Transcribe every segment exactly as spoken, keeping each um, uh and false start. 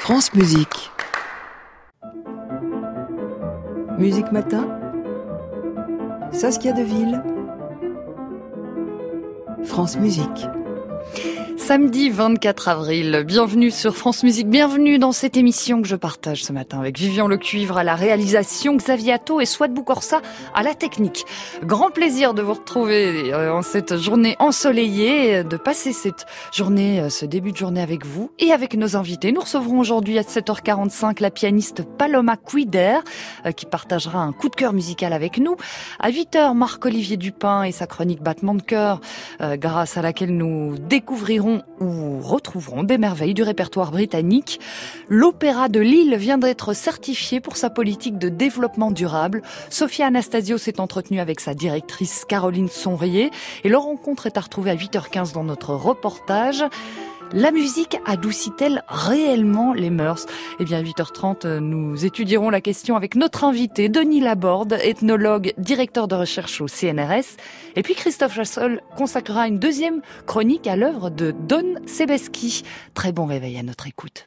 France Musique. Musique Matin, Saskia Deville, France Musique. Samedi vingt-quatre avril, bienvenue sur France Musique, bienvenue dans cette émission que je partage ce matin avec Vivian Lecuivre à la réalisation, Xavier Atto et Souad Boukorsa à la technique. Grand plaisir de vous retrouver en cette journée ensoleillée, de passer cette journée, ce début de journée avec vous et avec nos invités. Nous recevrons aujourd'hui à sept heures quarante-cinq la pianiste Paloma Cuider qui partagera un coup de cœur musical avec nous. À huit heures, Marc-Olivier Dupin et sa chronique Battement de cœur, grâce à laquelle nous découvrirons ou retrouverons des merveilles du répertoire britannique. L'Opéra de Lille vient d'être certifié pour sa politique de développement durable. Sophia Anastasio s'est entretenue avec sa directrice Caroline Sonrier et leur rencontre est à retrouver à huit heures quinze dans notre reportage. La musique adoucit-elle réellement les mœurs ? Eh bien, à huit heures trente, nous étudierons la question avec notre invité, Denis Laborde, ethnologue, directeur de recherche au C N R S. Et puis, Christophe Jassol consacrera une deuxième chronique à l'œuvre de Don Sebeski. Très bon réveil à notre écoute.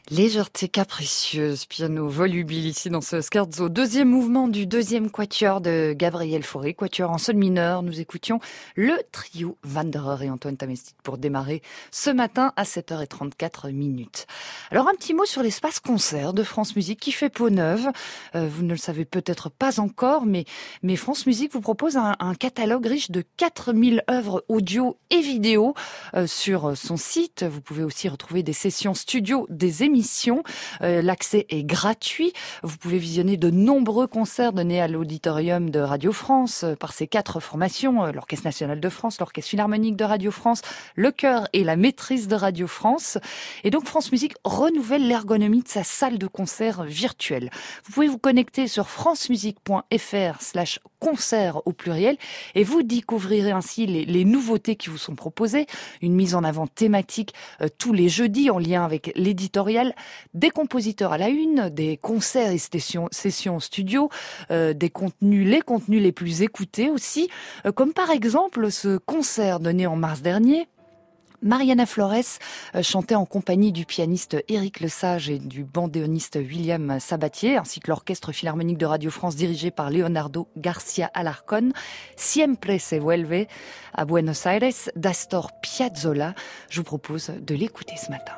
Légèreté capricieuse, piano volubile ici dans ce scherzo. Deuxième mouvement du deuxième quatuor de Gabriel Fauré, quatuor en sol mineur. Nous écoutions le trio Wanderer et Antoine Tamestit pour démarrer ce matin à sept heures trente-quatre minutes. Alors un petit mot sur l'espace concert de France Musique qui fait peau neuve. Euh, vous ne le savez peut-être pas encore, mais, mais France Musique vous propose un, un catalogue riche de quatre mille œuvres audio et vidéo euh, sur son site. Vous pouvez aussi retrouver des sessions studio, des émissions. Euh, l'accès est gratuit. Vous pouvez visionner de nombreux concerts donnés à l'auditorium de Radio France euh, par ces quatre formations, euh, l'Orchestre National de France, l'Orchestre Philharmonique de Radio France, le chœur et la maîtrise de Radio France. Et donc France Musique renouvelle l'ergonomie de sa salle de concert virtuelle. Vous pouvez vous connecter sur francemusique.fr slash concert au pluriel et vous découvrirez ainsi les, les nouveautés qui vous sont proposées. Une mise en avant thématique euh, tous les jeudis en lien avec l'éditorial, des compositeurs à la une, des concerts et sessions, sessions studio, euh, des contenus, les contenus les plus écoutés aussi, euh, comme par exemple ce concert donné en mars dernier. Mariana Flores euh, chantait en compagnie du pianiste Éric Lesage et du bandéoniste William Sabatier, ainsi que l'Orchestre Philharmonique de Radio France dirigé par Leonardo Garcia Alarcón. Siempre se vuelve à Buenos Aires d'Astor Piazzolla. Je vous propose de l'écouter ce matin.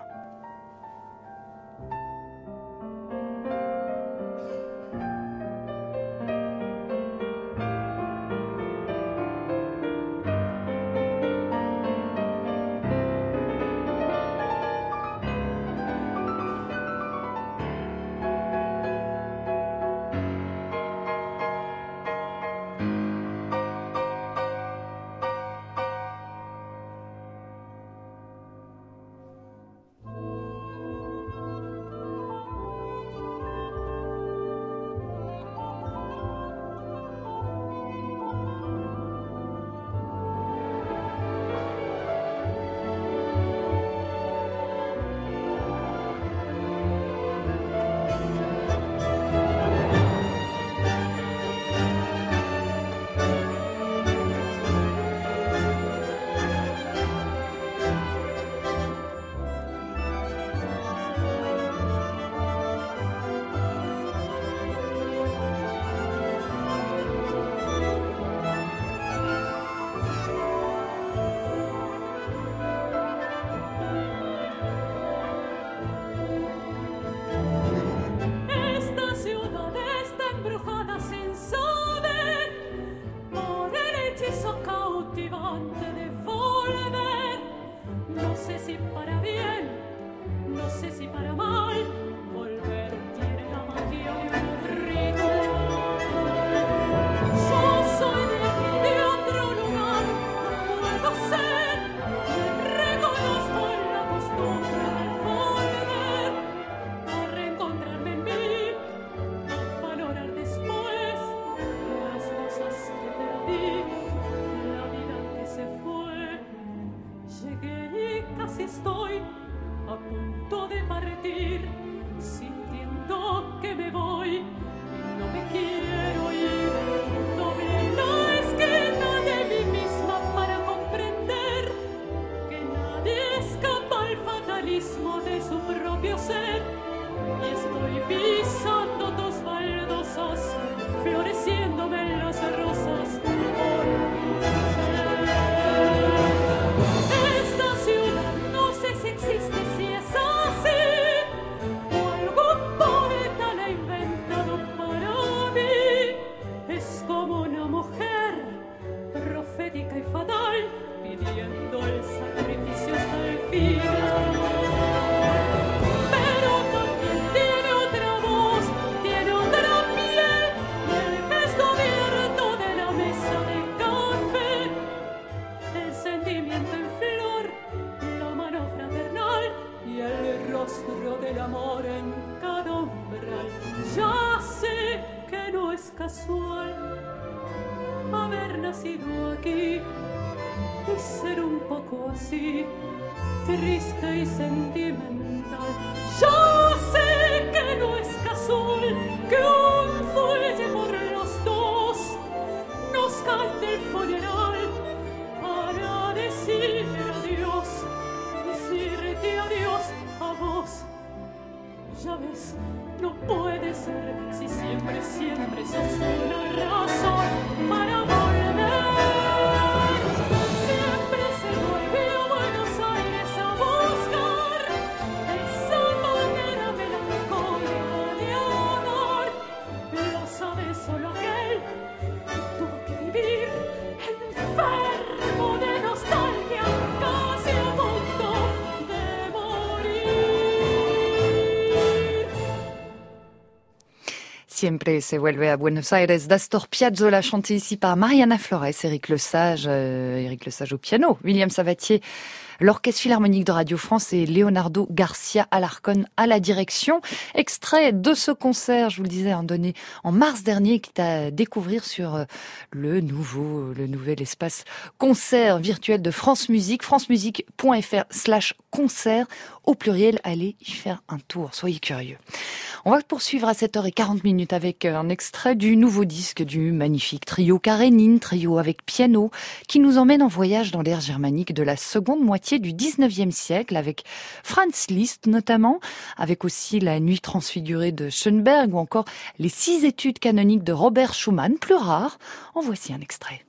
Siempre se vuelve a Buenos Aires d'Astor Piazzolla, chanté ici par Mariana Flores, Éric Lesage, euh, Éric Lesage au piano, William Savatier, l'Orchestre Philharmonique de Radio France et Leonardo Garcia Alarcón à la direction. Extrait de ce concert, je vous le disais, hein, donné en mars dernier, qui est à découvrir sur le nouveau, le nouvel espace concert virtuel de France Musique, francemusique.fr slash concert. Au pluriel, allez y faire un tour, soyez curieux. On va poursuivre à sept heures quarante avec un extrait du nouveau disque du magnifique trio Karénine, trio avec piano, qui nous emmène en voyage dans l'ère germanique de la seconde moitié du dix-neuvième siècle, avec Franz Liszt notamment, avec aussi la Nuit transfigurée de Schönberg ou encore les six études canoniques de Robert Schumann, plus rares. En voici un extrait.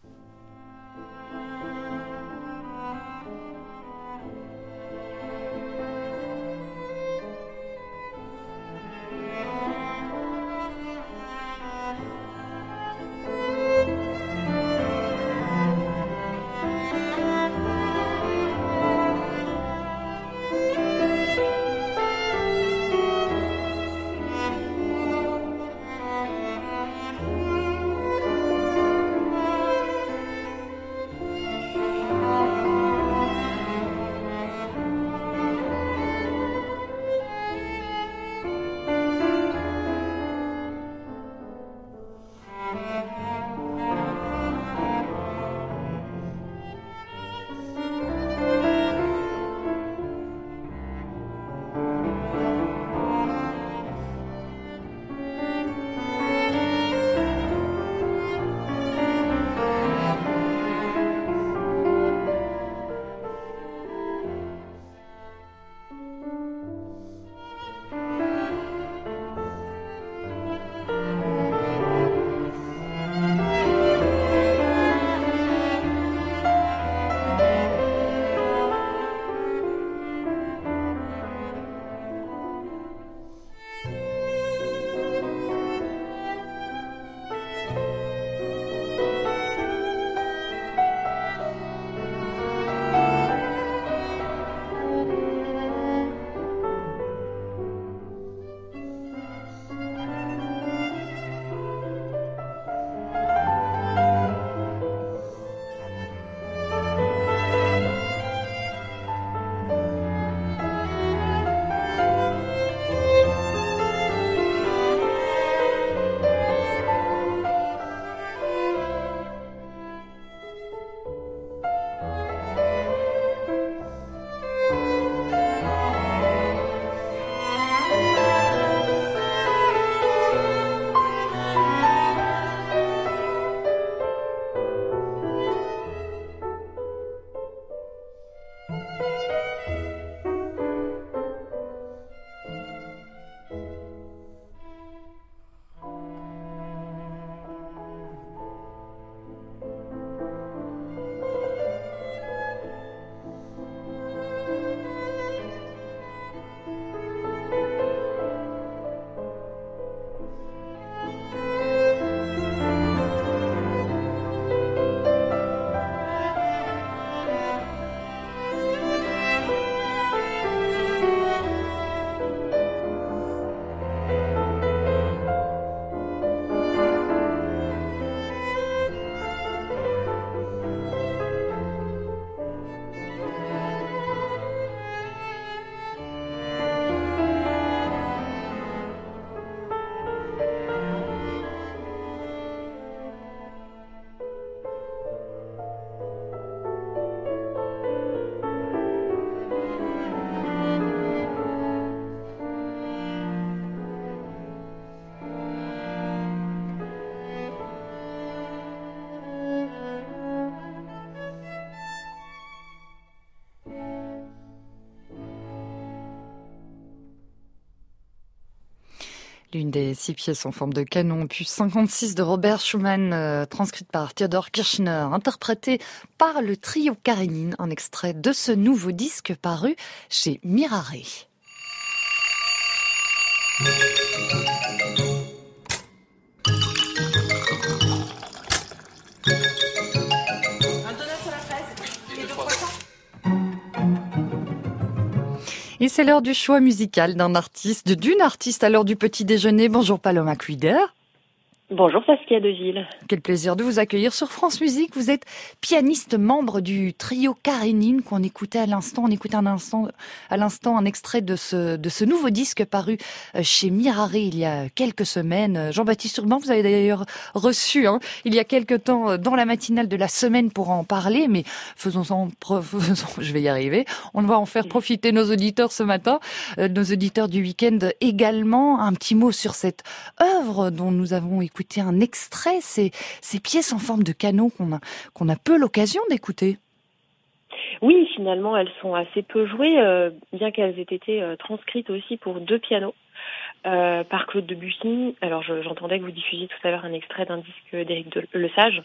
L'une des six pièces en forme de canon, opus cinquante-six de Robert Schumann, euh, transcrite par Theodor Kirchner, interprétée par le trio Karénine, un extrait de ce nouveau disque paru chez Mirare. Et c'est l'heure du choix musical d'un artiste, d'une artiste à l'heure du petit déjeuner. Bonjour Paloma Cuider. Bonjour Saskia Deville. Quel plaisir de vous accueillir sur France Musique. Vous êtes pianiste, membre du trio Karénine qu'on écoutait à l'instant. On écoute un instant, à l'instant un extrait de ce, de ce nouveau disque paru chez Mirare il y a quelques semaines. Jean-Baptiste Urbain, vous avez d'ailleurs reçu hein, il y a quelques temps dans la matinale de la semaine pour en parler, mais faisons-en, faisons, je vais y arriver. On va en faire profiter nos auditeurs ce matin, euh, nos auditeurs du week-end également. Un petit mot sur cette œuvre dont nous avons écouté un extrait, ces, ces pièces en forme de canon qu'on a, qu'on a peu l'occasion d'écouter. Oui, finalement, elles sont assez peu jouées, euh, bien qu'elles aient été euh, transcrites aussi pour deux pianos euh, par Claude Debussy. Alors, je, j'entendais que vous diffusiez tout à l'heure un extrait d'un disque d'Éric de, Lesage.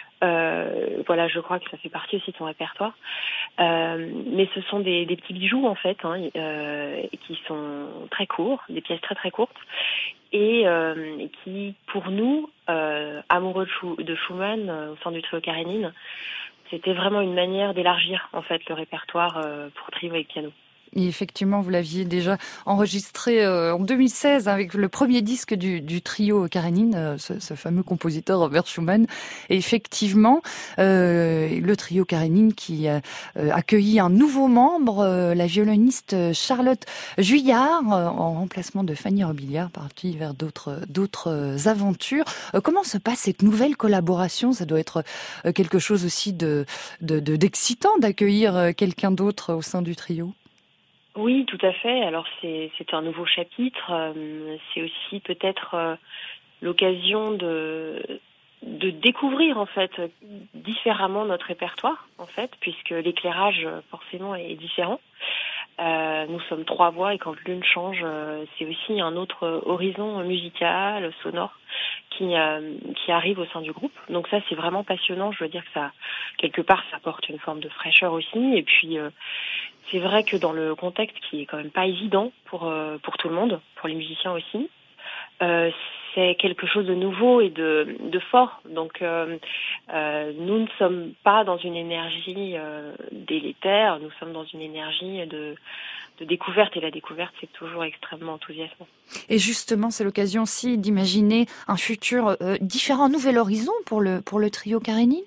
Euh, voilà, je crois que ça fait partie aussi de son répertoire. Euh, mais ce sont des, des petits bijoux, en fait, hein, euh, qui sont très courts, des pièces très très courtes, et euh, qui, pour nous, euh, amoureux de, Schou- de Schumann, euh, au sein du trio Karénine, c'était vraiment une manière d'élargir en fait le répertoire euh, pour trio et piano. Et effectivement, vous l'aviez déjà enregistré euh, en deux mille seize avec le premier disque du, du trio Karénine, euh, ce, ce fameux compositeur Robert Schumann. Et effectivement, euh, le trio Karénine qui a euh, accueilli un nouveau membre, euh, la violoniste Charlotte Juillard, euh, en remplacement de Fanny Robillard, partie vers d'autres d'autres aventures. Euh, comment se passe cette nouvelle collaboration ? Ça doit être euh, quelque chose aussi de, de, de d'excitant d'accueillir quelqu'un d'autre au sein du trio. Oui, tout à fait. Alors c'est c'est un nouveau chapitre. Euh, c'est aussi peut-être euh, l'occasion de de découvrir en fait différemment notre répertoire en fait, puisque l'éclairage forcément est différent. Euh, nous sommes trois voix et quand l'une change, euh, c'est aussi un autre horizon musical, sonore qui euh, qui arrive au sein du groupe. Donc ça, c'est vraiment passionnant. Je veux dire que ça, quelque part, ça apporte une forme de fraîcheur aussi. Et puis, euh, c'est vrai que dans le contexte qui est quand même pas évident pour euh, pour tout le monde, pour les musiciens aussi, euh, c'est quelque chose de nouveau et de de fort. Donc euh, euh, nous ne sommes pas dans une énergie euh, délétère, nous sommes dans une énergie de de découverte, et la découverte, c'est toujours extrêmement enthousiasmant. Et justement, c'est l'occasion aussi d'imaginer un futur euh, différent, un nouvel horizon pour le pour le trio Karénine.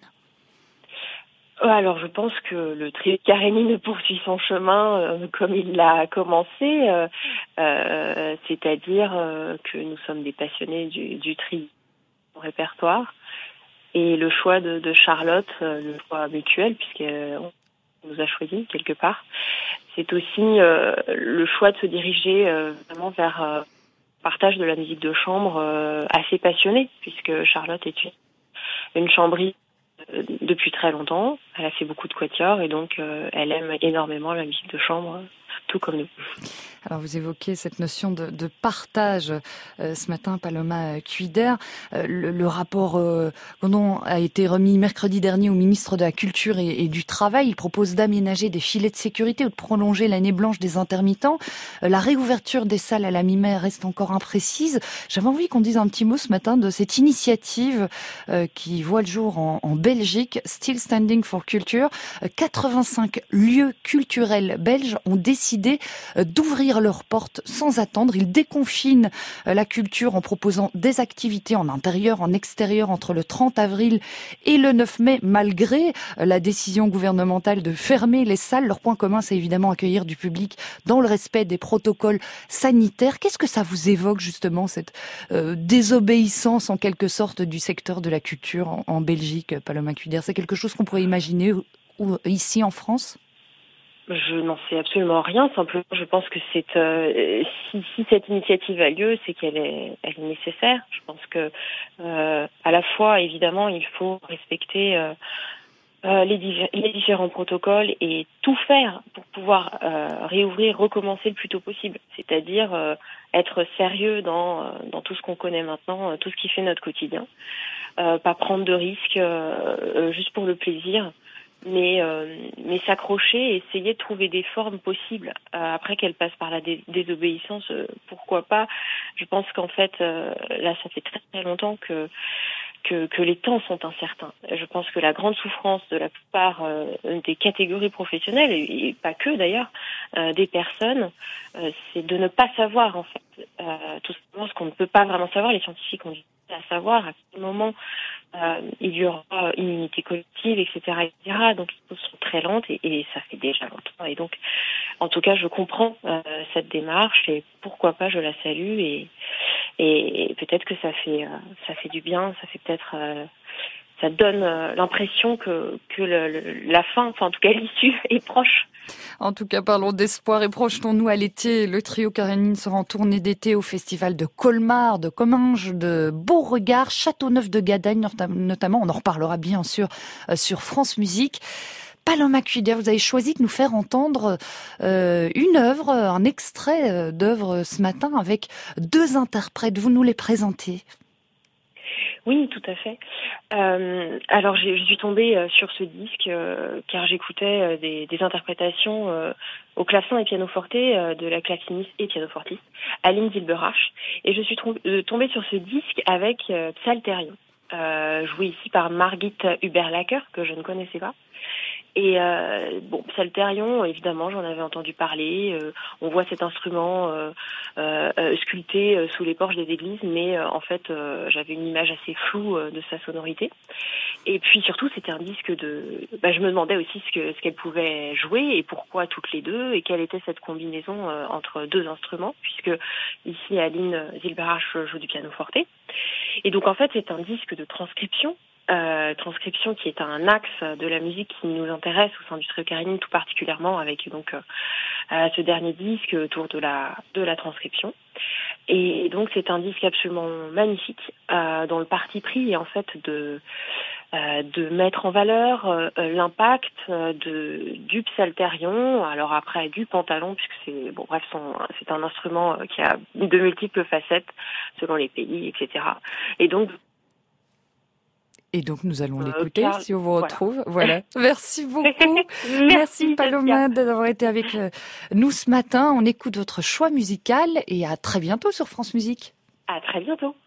Alors, je pense que le trio Karénine poursuit son chemin euh, comme il l'a commencé, euh, euh, c'est-à-dire euh, que nous sommes des passionnés du, du trio répertoire, et le choix de, de Charlotte, euh, le choix mutuel, puisqu'on nous a choisi quelque part, c'est aussi euh, le choix de se diriger euh, vraiment vers euh, le partage de la musique de chambre euh, assez passionné, puisque Charlotte est une, une chambriste depuis très longtemps. Elle a fait beaucoup de quatuors et donc euh, elle aime énormément la musique de chambre, tout comme nous. Alors vous évoquez cette notion de, de partage euh, ce matin, Paloma Cuider. Euh, le, le rapport euh, Gondon a été remis mercredi dernier au ministre de la Culture et, et du Travail. Il propose d'aménager des filets de sécurité ou de prolonger l'année blanche des intermittents. Euh, la réouverture des salles à la mi-mai reste encore imprécise. J'avais envie qu'on dise un petit mot ce matin de cette initiative euh, qui voit le jour en, en Belgique, Still Standing for Culture. Euh, quatre-vingt-cinq lieux culturels belges ont décidé euh, d'ouvrir leurs portes sans attendre. Ils déconfinent la culture en proposant des activités en intérieur, en extérieur entre le trente avril et le neuf mai, malgré la décision gouvernementale de fermer les salles. Leur point commun, c'est évidemment accueillir du public dans le respect des protocoles sanitaires. Qu'est-ce que ça vous évoque justement, cette euh, désobéissance en quelque sorte du secteur de la culture en, en Belgique, Paloma Cuider? C'est quelque chose qu'on pourrait imaginer ou, ou, ici en France? Je n'en sais absolument rien. Simplement, je pense que c'est euh, si, si cette initiative a lieu, c'est qu'elle est, elle est nécessaire. Je pense que euh, à la fois, évidemment, il faut respecter euh, euh, les, div- les différents protocoles et tout faire pour pouvoir euh, réouvrir, recommencer le plus tôt possible. C'est-à-dire euh, être sérieux dans dans tout ce qu'on connaît maintenant, tout ce qui fait notre quotidien. Euh, pas prendre de risques euh, euh, juste pour le plaisir. Mais, euh, mais s'accrocher et essayer de trouver des formes possibles. Euh, après qu'elle passe par la dé- désobéissance, euh, pourquoi pas. Je pense qu'en fait, euh, là, ça fait très très longtemps que que, que les temps sont incertains. Je pense que la grande souffrance de la plupart euh, des catégories professionnelles, et, et pas que d'ailleurs, euh, des personnes, euh, c'est de ne pas savoir en fait. Euh, tout simplement ce qu'on ne peut pas vraiment savoir. Les scientifiques ont du mal à savoir à quel moment euh, il y aura une immunité collective, et cetera, et cetera. Donc les choses sont très lentes et, et ça fait déjà longtemps. Et donc, en tout cas, je comprends euh, cette démarche et pourquoi pas, je la salue et, et, et peut-être que ça fait euh, ça fait du bien, ça fait peut-être euh, ça donne euh, l'impression que que le, le, la fin, enfin en tout cas l'issue est proche. En tout cas, parlons d'espoir et projetons-nous à l'été. Le trio Karénine sera en tournée d'été au festival de Colmar, de Comminges, de Beauregard, Châteauneuf de Gadagne notamment. On en reparlera bien sûr euh, sur France Musique. Paloma Cuider, vous avez choisi de nous faire entendre euh, une œuvre, un extrait d'œuvre ce matin avec deux interprètes. Vous nous les présentez? Oui, tout à fait. Euh, alors, j'ai, je suis tombée euh, sur ce disque euh, car j'écoutais euh, des, des interprétations euh, au clavecin et pianoforte euh, de la claveciniste et pianofortiste Aline Zilberach. Et je suis trom- euh, tombée sur ce disque avec euh, Psalterion, euh, joué ici par Margit Huberlacher, que je ne connaissais pas. Et euh, bon, Psalterion, évidemment, j'en avais entendu parler. Euh, on voit cet instrument euh, euh, sculpté euh, sous les porches des églises, mais euh, en fait, euh, j'avais une image assez floue euh, de sa sonorité. Et puis surtout, c'était un disque de. Bah, je me demandais aussi ce que ce qu'elle pouvait jouer et pourquoi toutes les deux et quelle était cette combinaison euh, entre deux instruments, puisque ici Aline Zilberach joue du pianoforte. Et donc en fait, c'est un disque de transcription. Euh, transcription qui est un axe de la musique qui nous intéresse au sein du trio Karénine tout particulièrement avec donc euh, ce dernier disque autour de la de la transcription. Et donc c'est un disque absolument magnifique euh, dont le parti pris est en fait de euh, de mettre en valeur euh, l'impact euh, de du psalterion, alors après du pantalon puisque c'est bon bref son, c'est un instrument qui a de multiples facettes selon les pays, et cetera. Et donc Et donc, nous allons l'écouter, euh, Carl, si on vous retrouve. Voilà. Voilà. Merci beaucoup. Merci, Merci Paloma d'avoir été avec nous ce matin. On écoute votre choix musical et à très bientôt sur France Musique. À très bientôt.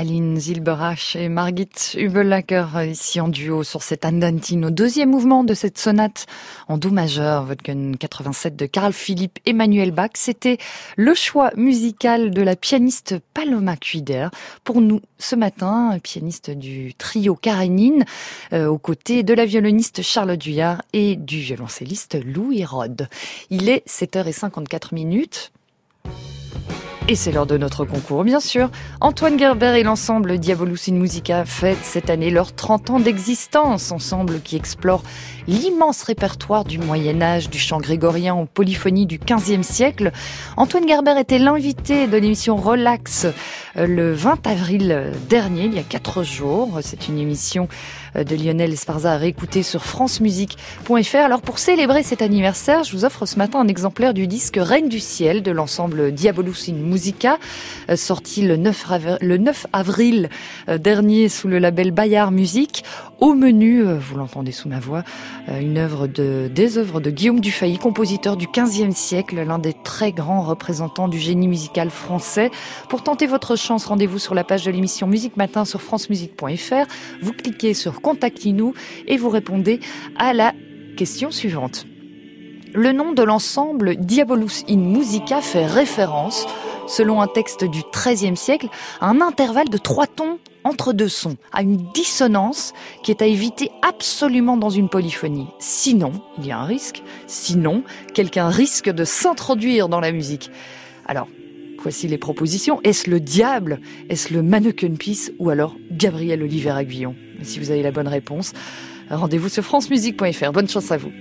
Aline Zilberach et Margit Hubelacker ici en duo sur cet Andantino, deuxième mouvement de cette sonate en do majeur, Wolfgang quatre-vingt-sept de Carl Philipp Emanuel Bach. C'était le choix musical de la pianiste Paloma Kuider pour nous ce matin, pianiste du trio Karénine, euh, aux côtés de la violoniste Charlotte Duyard et du violoncelliste Louis Rode. Il est sept heures cinquante-quatre minutes. Et c'est l'heure de notre concours, bien sûr. Antoine Gerber et l'ensemble Diabolus in Musica fêtent cette année leurs trente ans d'existence. Ensemble qui explore l'immense répertoire du Moyen-Âge, du chant grégorien aux polyphonies du quinzième siècle. Antoine Gerber était l'invité de l'émission Relax le vingt avril dernier, il y a quatre jours. C'est une émission de Lionel Esparza à réécouter sur francemusique point f r. Alors pour célébrer cet anniversaire, je vous offre ce matin un exemplaire du disque Règne du ciel de l'ensemble Diabolus in Musica, sorti le neuf avril dernier sous le label Bayard Musique. Au menu, vous l'entendez sous ma voix, une œuvre de, des œuvres de Guillaume Dufay, compositeur du quinzième siècle, l'un des très grands représentants du génie musical français. Pour tenter votre chance, rendez-vous sur la page de l'émission Musique Matin sur francemusique point f r. Vous cliquez sur Contactez-nous et vous répondez à la question suivante. Le nom de l'ensemble Diabolus in Musica fait référence, selon un texte du treizième siècle, à un intervalle de trois tons entre deux sons, à une dissonance qui est à éviter absolument dans une polyphonie. Sinon, il y a un risque, sinon, quelqu'un risque de s'introduire dans la musique. Alors, voici les propositions. Est-ce le diable? Est-ce le Mannequin-Peace? Ou alors Gabriel Oliver-Aguillon? Si vous avez la bonne réponse, rendez-vous sur francemusique point f r. Bonne chance à vous.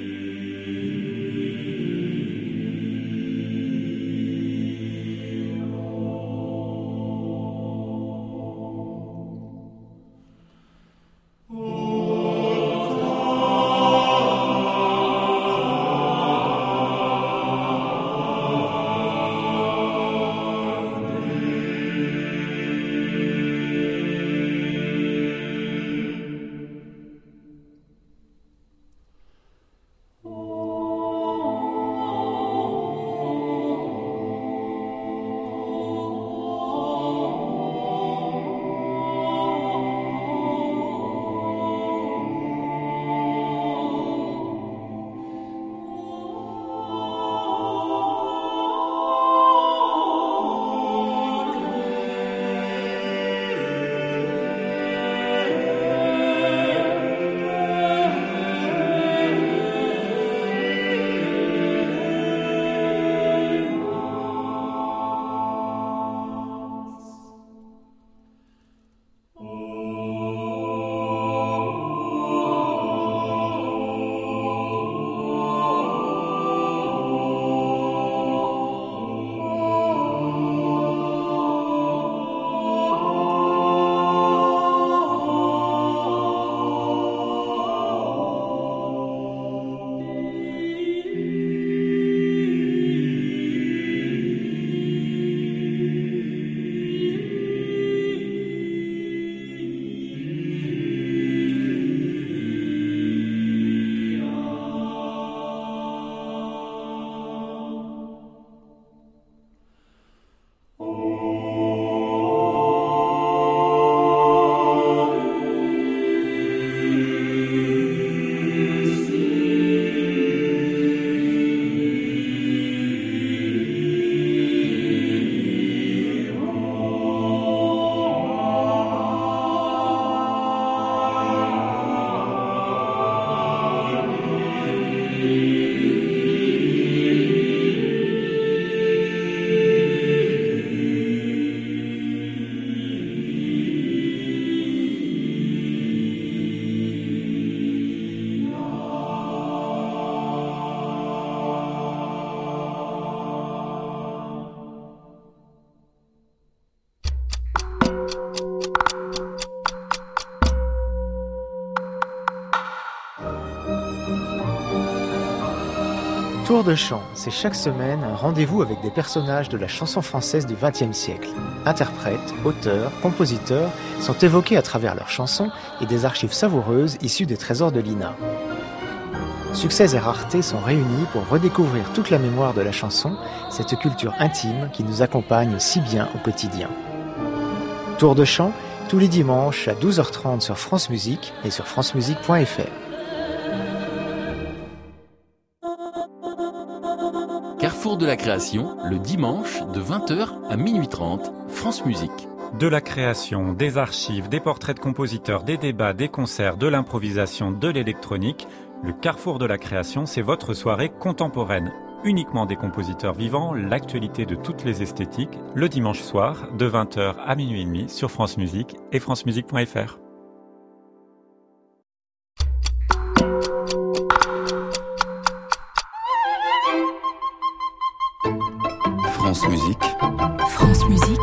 Tour de chant, c'est chaque semaine un rendez-vous avec des personnages de la chanson française du vingtième siècle. Interprètes, auteurs, compositeurs sont évoqués à travers leurs chansons et des archives savoureuses issues des trésors de l'I N A. Succès et raretés sont réunis pour redécouvrir toute la mémoire de la chanson, cette culture intime qui nous accompagne si bien au quotidien. Tour de chant, tous les dimanches à douze heures trente sur France Musique et sur francemusique point f r. Carrefour de la création, le dimanche de vingt heures à minuit trente, France Musique. De la création, des archives, des portraits de compositeurs, des débats, des concerts, de l'improvisation, de l'électronique, le Carrefour de la création, c'est votre soirée contemporaine. Uniquement des compositeurs vivants, l'actualité de toutes les esthétiques, le dimanche soir, de vingt heures à minuit trente sur France Musique et francemusique point f r. France Musique. France Musique.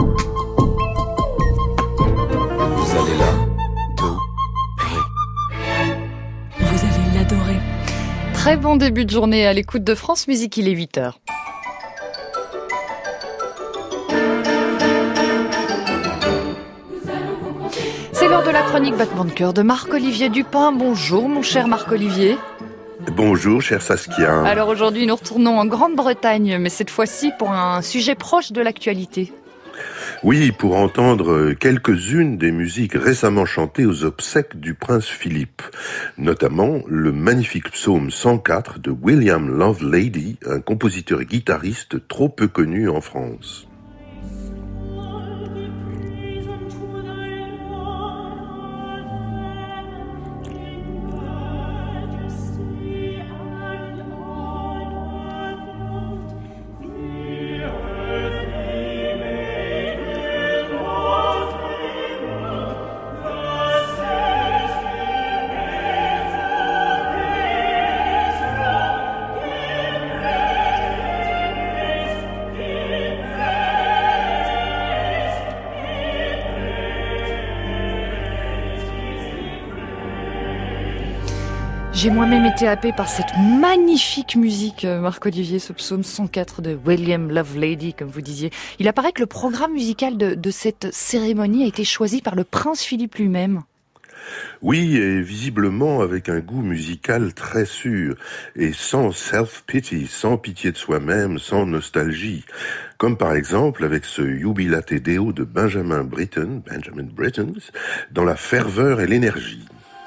Vous allez l'adorer. Vous allez l'adorer. Très bon début de journée à l'écoute de France Musique, il est huit heures. C'est l'heure de la chronique Battement de cœur de Marc-Olivier Dupin. Bonjour mon cher Marc-Olivier. Bonjour, cher Saskia. Alors aujourd'hui, nous retournons en Grande-Bretagne, mais cette fois-ci pour un sujet proche de l'actualité. Oui, pour entendre quelques-unes des musiques récemment chantées aux obsèques du prince Philippe, notamment le magnifique psaume cent quatre de William Lovelady, un compositeur et guitariste trop peu connu en France. J'ai moi-même été happée par cette magnifique musique, Marc-Olivier, ce psaume cent quatre de William Lovelady, comme vous disiez. Il apparaît que le programme musical de, de cette cérémonie a été choisi par le prince Philippe lui-même. Oui, et visiblement avec un goût musical très sûr, et sans self-pity, sans pitié de soi-même, sans nostalgie. Comme par exemple avec ce Jubilate Deo de Benjamin Britten, Benjamin Britten, dans la ferveur et l'énergie.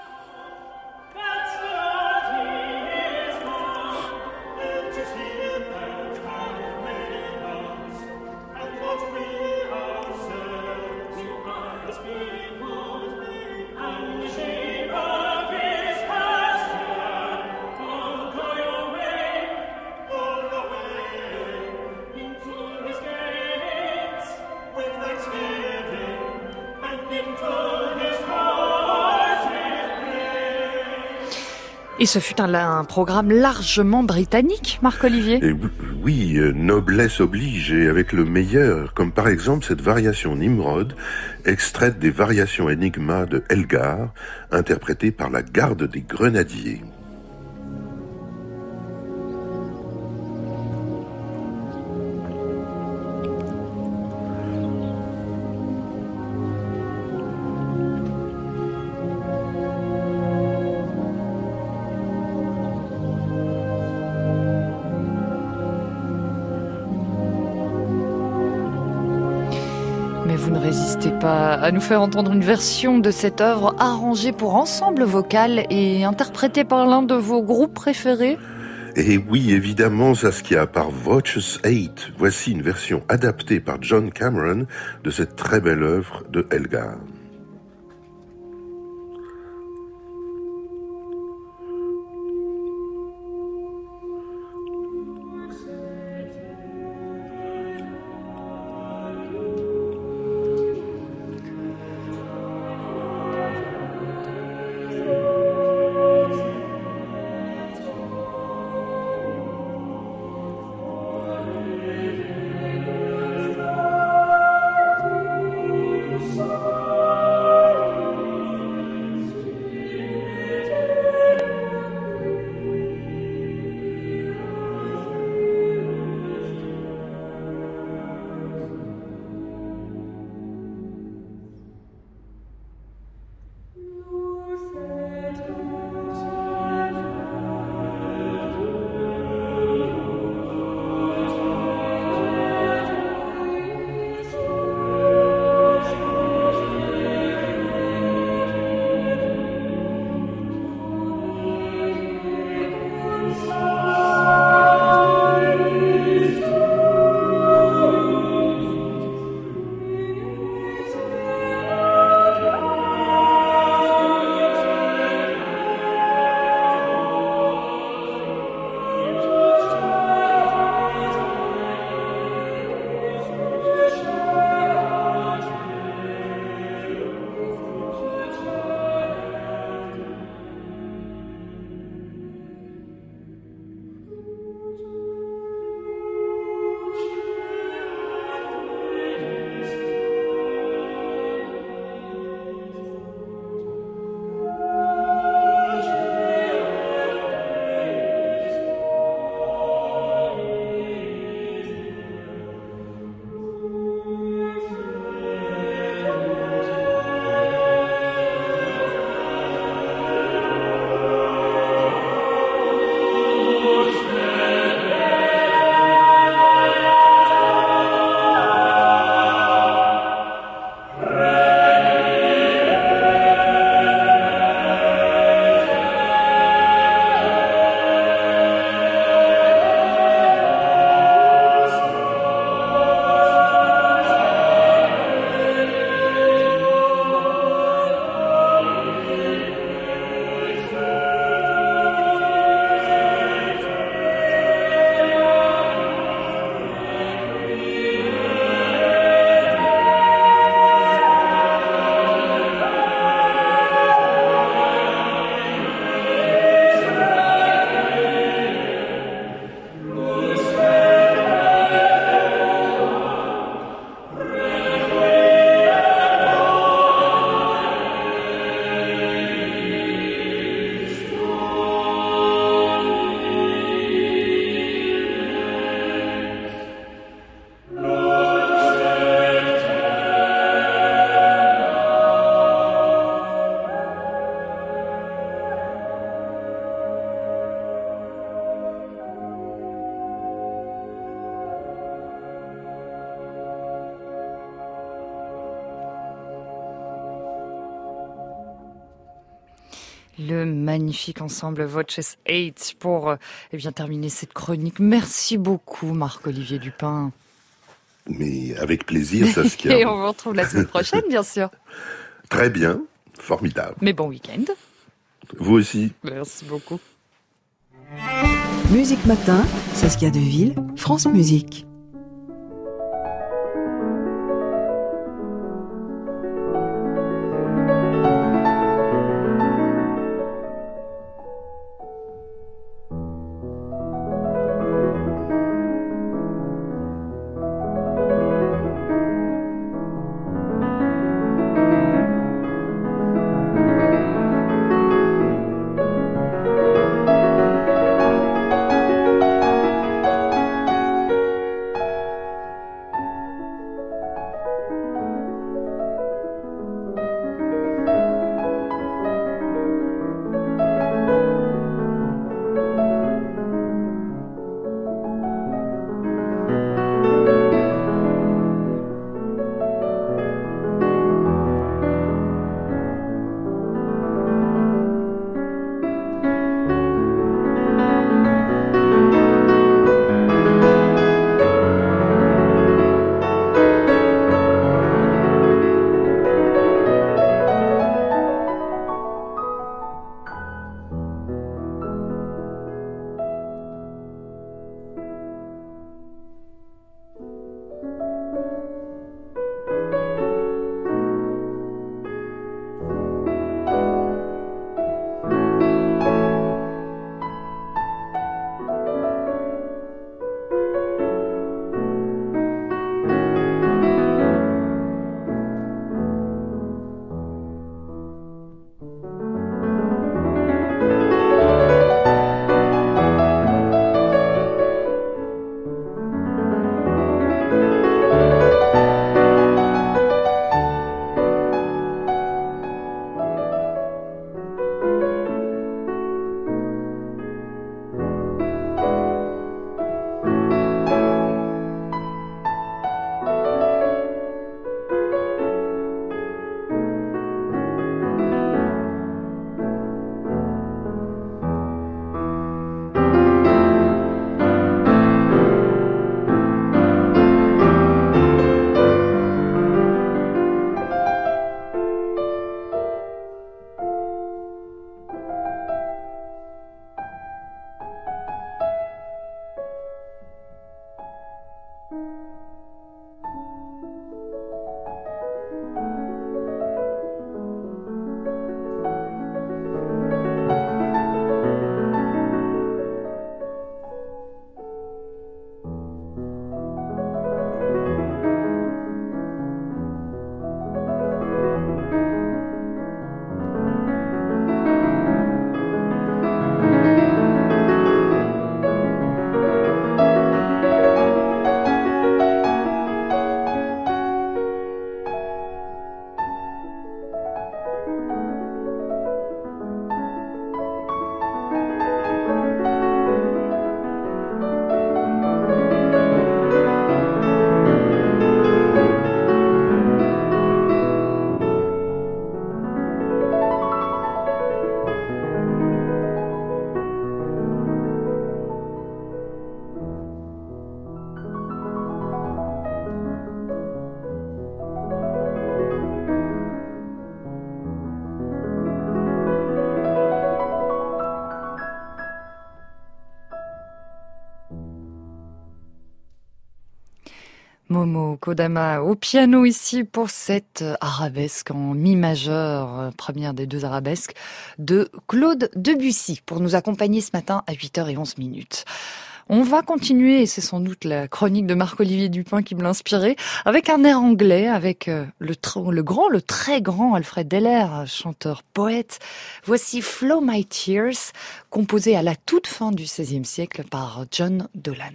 Et ce fut un, un programme largement britannique, Marc-Olivier. Et oui, euh, noblesse oblige, et avec le meilleur, comme par exemple cette variation Nimrod, extraite des variations Enigma de Elgar, interprétée par la Garde des Grenadiers. Mais vous ne résistez pas à nous faire entendre une version de cette œuvre arrangée pour ensemble vocal et interprétée par l'un de vos groupes préférés ? Et oui, évidemment, Saskia, par Voices eight. Voici une version adaptée par John Cameron de cette très belle œuvre de Elgar. Oh Le magnifique ensemble Voces eight pour eh bien, terminer cette chronique. Merci beaucoup Marc-Olivier Dupin. Mais avec plaisir, Saskia. Et on vous retrouve la semaine prochaine, bien sûr. Très bien, formidable. Mais bon week-end. Vous aussi. Merci beaucoup. Musique Matin, Saskia Deville, France Musique. Momo Kodama au piano ici pour cette arabesque en mi majeur, première des deux arabesques de Claude Debussy, pour nous accompagner ce matin à huit heures onze minutes. On va continuer, et c'est sans doute la chronique de Marc-Olivier Dupin qui me l'a inspiré, avec un air anglais, avec le, le grand, le très grand Alfred Deller, chanteur poète. Voici Flow My Tears, composé à la toute fin du seizième siècle par John Dowland.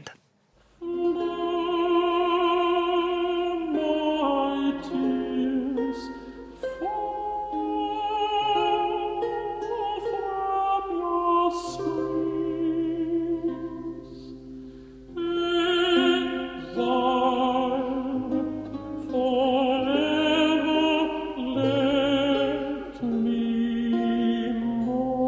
Forever let me more.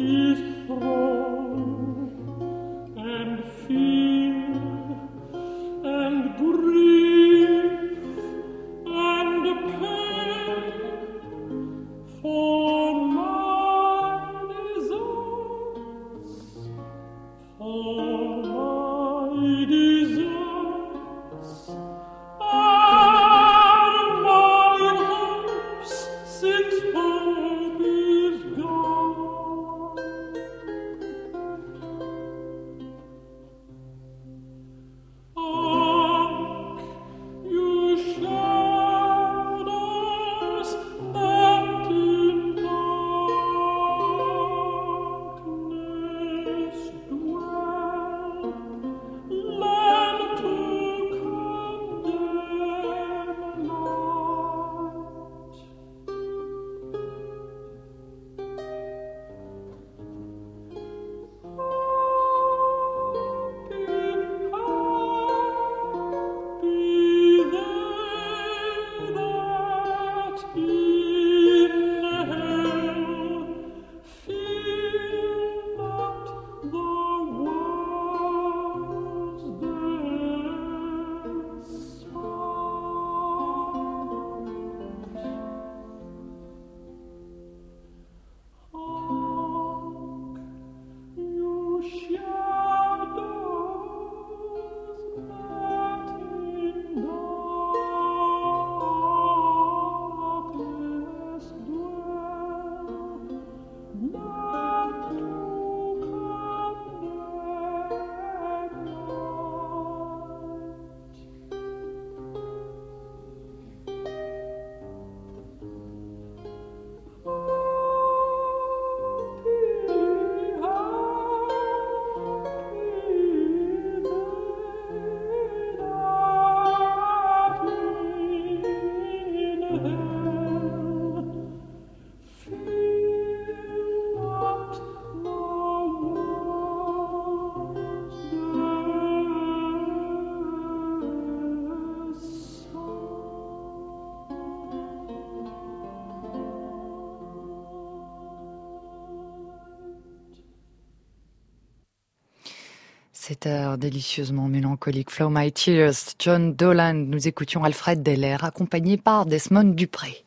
Cet air délicieusement mélancolique, Flow My Tears, John Dolan. Nous écoutions Alfred Deller, accompagné par Desmond Dupré.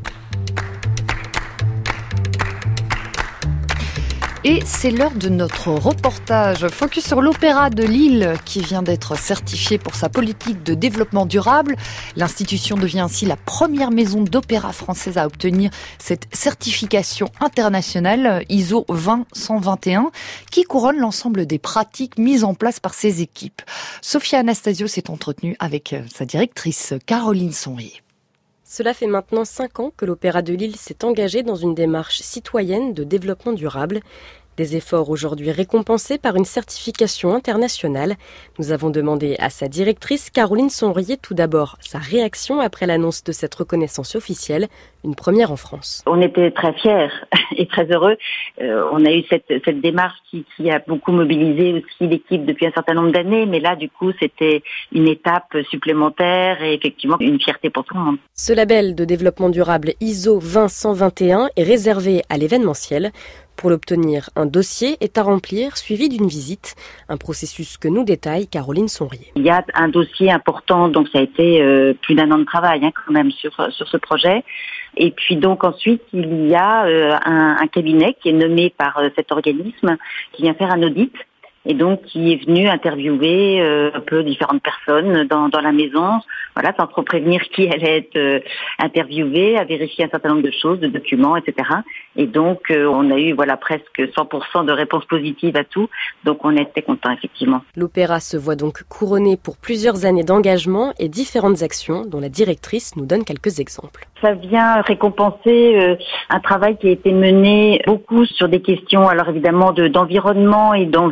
Et c'est l'heure de notre reportage. Focus sur l'Opéra de Lille qui vient d'être certifié pour sa politique de développement durable. L'institution devient ainsi la première maison d'opéra française à obtenir cette certification internationale I S O vingt cent vingt et un qui couronne l'ensemble des pratiques mises en place par ses équipes. Sophia Anastasio s'est entretenue avec sa directrice Caroline Sonrier. Cela fait maintenant cinq ans que l'Opéra de Lille s'est engagé dans une démarche citoyenne de développement durable. Des efforts aujourd'hui récompensés par une certification internationale. Nous avons demandé à sa directrice Caroline Sonrier tout d'abord sa réaction après l'annonce de cette reconnaissance officielle, une première en France. On était très fiers et très heureux. Euh, on a eu cette, cette démarche qui, qui a beaucoup mobilisé aussi l'équipe depuis un certain nombre d'années, mais là du coup c'était une étape supplémentaire et effectivement une fierté pour tout le monde. Ce label de développement durable I S O vingt cent vingt et un est réservé à l'événementiel. Pour l'obtenir, un dossier est à remplir, suivi d'une visite, un processus que nous détaille Caroline Sonrier. Il y a un dossier important, donc ça a été euh, plus d'un an de travail hein, quand même sur sur ce projet. Et puis donc ensuite, il y a euh, un, un cabinet qui est nommé par euh, cet organisme qui vient faire un audit. Et donc, qui est venu interviewer euh, un peu différentes personnes dans, dans la maison, voilà, sans trop prévenir qui allait être euh, interviewée, à vérifier un certain nombre de choses, de documents, et cetera. Et donc, euh, on a eu voilà presque cent pour cent de réponses positives à tout. Donc, on était contents, effectivement. L'opéra se voit donc couronné pour plusieurs années d'engagement et différentes actions dont la directrice nous donne quelques exemples. Ça vient récompenser euh, un travail qui a été mené beaucoup sur des questions, alors évidemment, de, d'environnement et d'envie que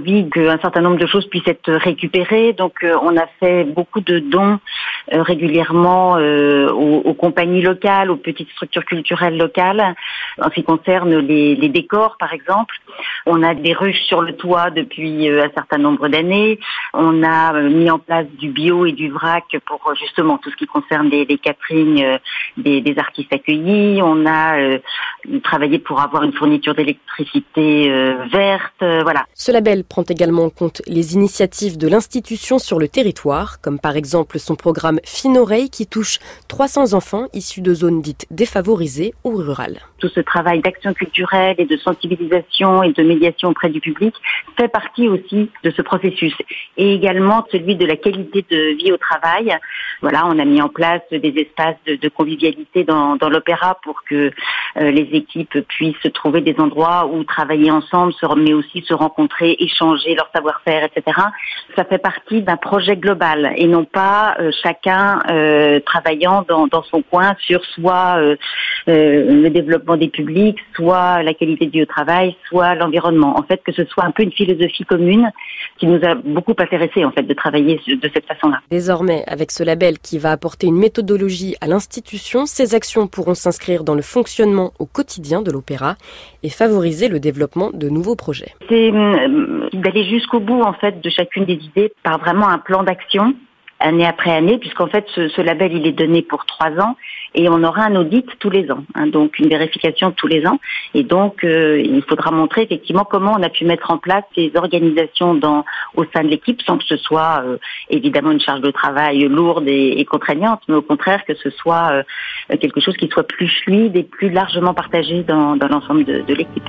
qu'un certain nombre de choses puissent être récupérées. Donc euh, on a fait beaucoup de dons euh, régulièrement euh, aux, aux compagnies locales, aux petites structures culturelles locales. En ce qui concerne les, les décors, par exemple, on a des ruches sur le toit depuis euh, un certain nombre d'années. On a euh, mis en place du bio et du vrac pour euh, justement tout ce qui concerne les, les catering euh, des, des artistes accueillis. On a euh, travaillé pour avoir une fourniture d'électricité euh, verte. Euh, voilà. Ce label prend également en compte les initiatives de l'institution sur le territoire, comme par exemple son programme Fine Oreille qui touche trois cents enfants issus de zones dites défavorisées ou rurales. Tout ce travail d'action culturelle et de sensibilisation et de médiation auprès du public fait partie aussi de ce processus. Et également celui de la qualité de vie au travail. Voilà, on a mis en place des espaces de, de convivialité dans, dans l'opéra pour que euh, les équipes puissent trouver des endroits où travailler ensemble, mais aussi se rencontrer, échanger leur savoir-faire, et cetera. Ça fait partie d'un projet global et non pas euh, chacun euh, travaillant dans, dans son coin sur soit euh, euh, le développement des publics, soit la qualité du travail, soit l'environnement. En fait, que ce soit un peu une philosophie commune qui nous a beaucoup intéressé en fait de travailler de cette façon-là. Désormais, avec ce label qui va apporter une méthodologie à l'institution, ces actions pourront s'inscrire dans le fonctionnement au quotidien de l'opéra et favoriser le développement de nouveaux projets. C'est euh, d'aller jusqu'au bout en fait de chacune des idées par vraiment un plan d'action année après année, puisqu'en fait ce, ce label il est donné pour trois ans et on aura un audit tous les ans, hein, donc une vérification tous les ans. Et donc euh, il faudra montrer effectivement comment on a pu mettre en place ces organisations dans au sein de l'équipe sans que ce soit euh, évidemment une charge de travail lourde et, et contraignante, mais au contraire que ce soit euh, quelque chose qui soit plus fluide et plus largement partagé dans, dans l'ensemble de, de l'équipe.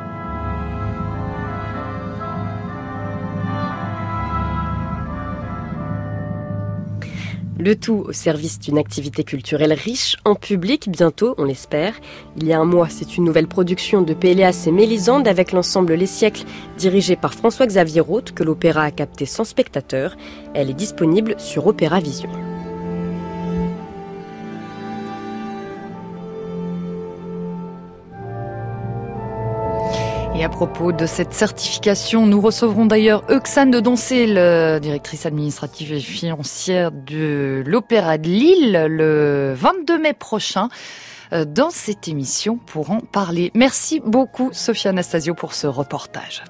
Le tout au service d'une activité culturelle riche en public, bientôt, on l'espère. Il y a un mois, c'est une nouvelle production de Péléas et Mélisande avec l'ensemble Les Siècles, dirigé par François-Xavier Roth, que l'opéra a capté sans spectateurs. Elle est disponible sur Opéra Vision. Et à propos de cette certification, nous recevrons d'ailleurs Euxane de Doncel, directrice administrative et financière de l'Opéra de Lille, le vingt-deux mai prochain, dans cette émission pour en parler. Merci beaucoup Sophie Anastasio pour ce reportage.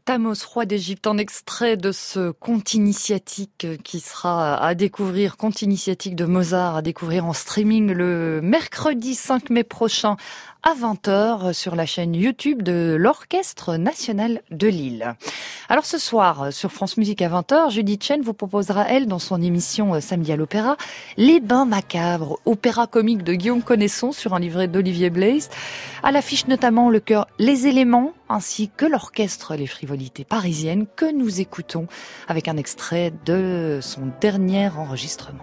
Thamos, roi d'Égypte, en extrait de ce conte initiatique qui sera à découvrir, conte initiatique de Mozart à découvrir en streaming le mercredi cinq mai prochain à vingt heures sur la chaîne YouTube de l'Orchestre National de Lille. Alors ce soir, sur France Musique à vingt heures, Judith Chen vous proposera, elle, dans son émission Samedi à l'Opéra, Les Bains Macabres, opéra comique de Guillaume Connaisson sur un livret d'Olivier Blaise. À l'affiche notamment le chœur Les Éléments, ainsi que l'orchestre Les Frivolités Parisiennes que nous écoutons avec un extrait de son dernier enregistrement.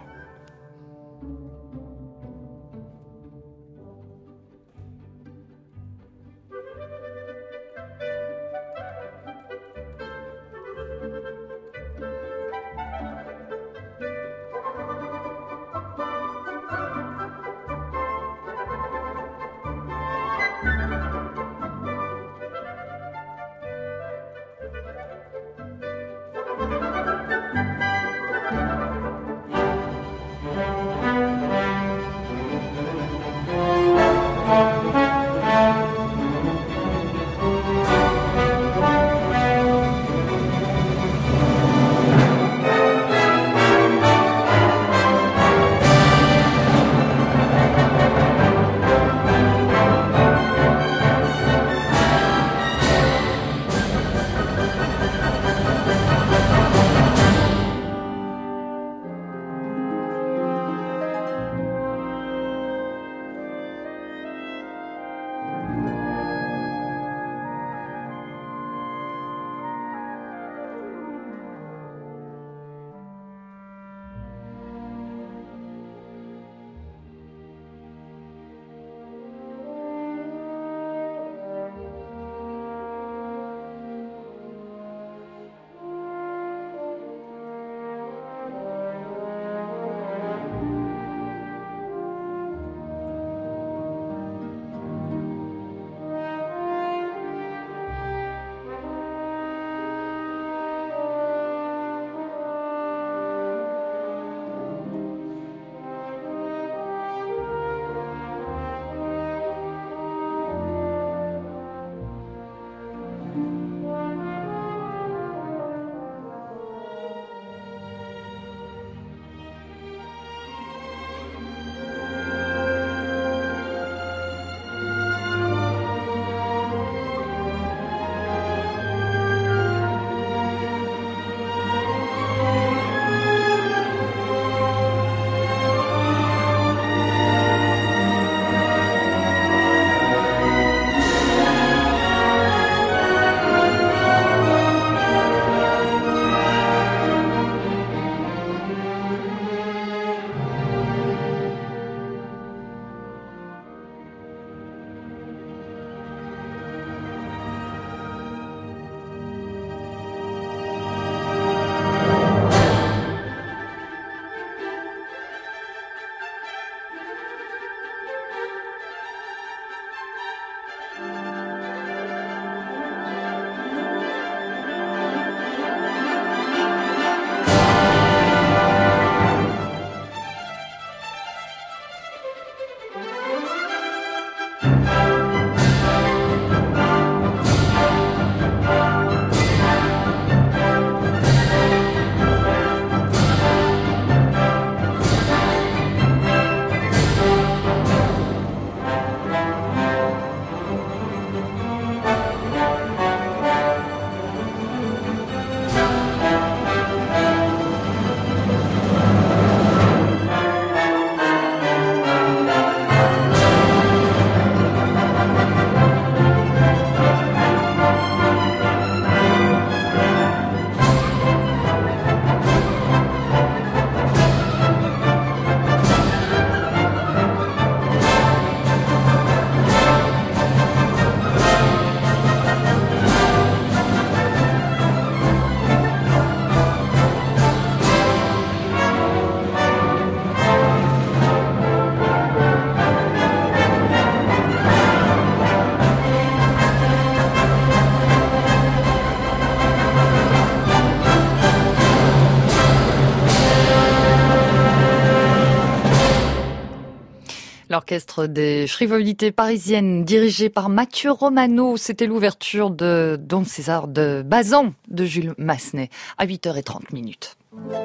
L'orchestre des frivolités parisiennes dirigé par Mathieu Romano, c'était l'ouverture de Don César de Bazan de Jules Massenet à huit heures trente minutes.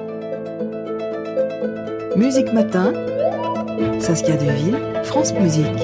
Musique Matin, Saskia Deville, France Musique.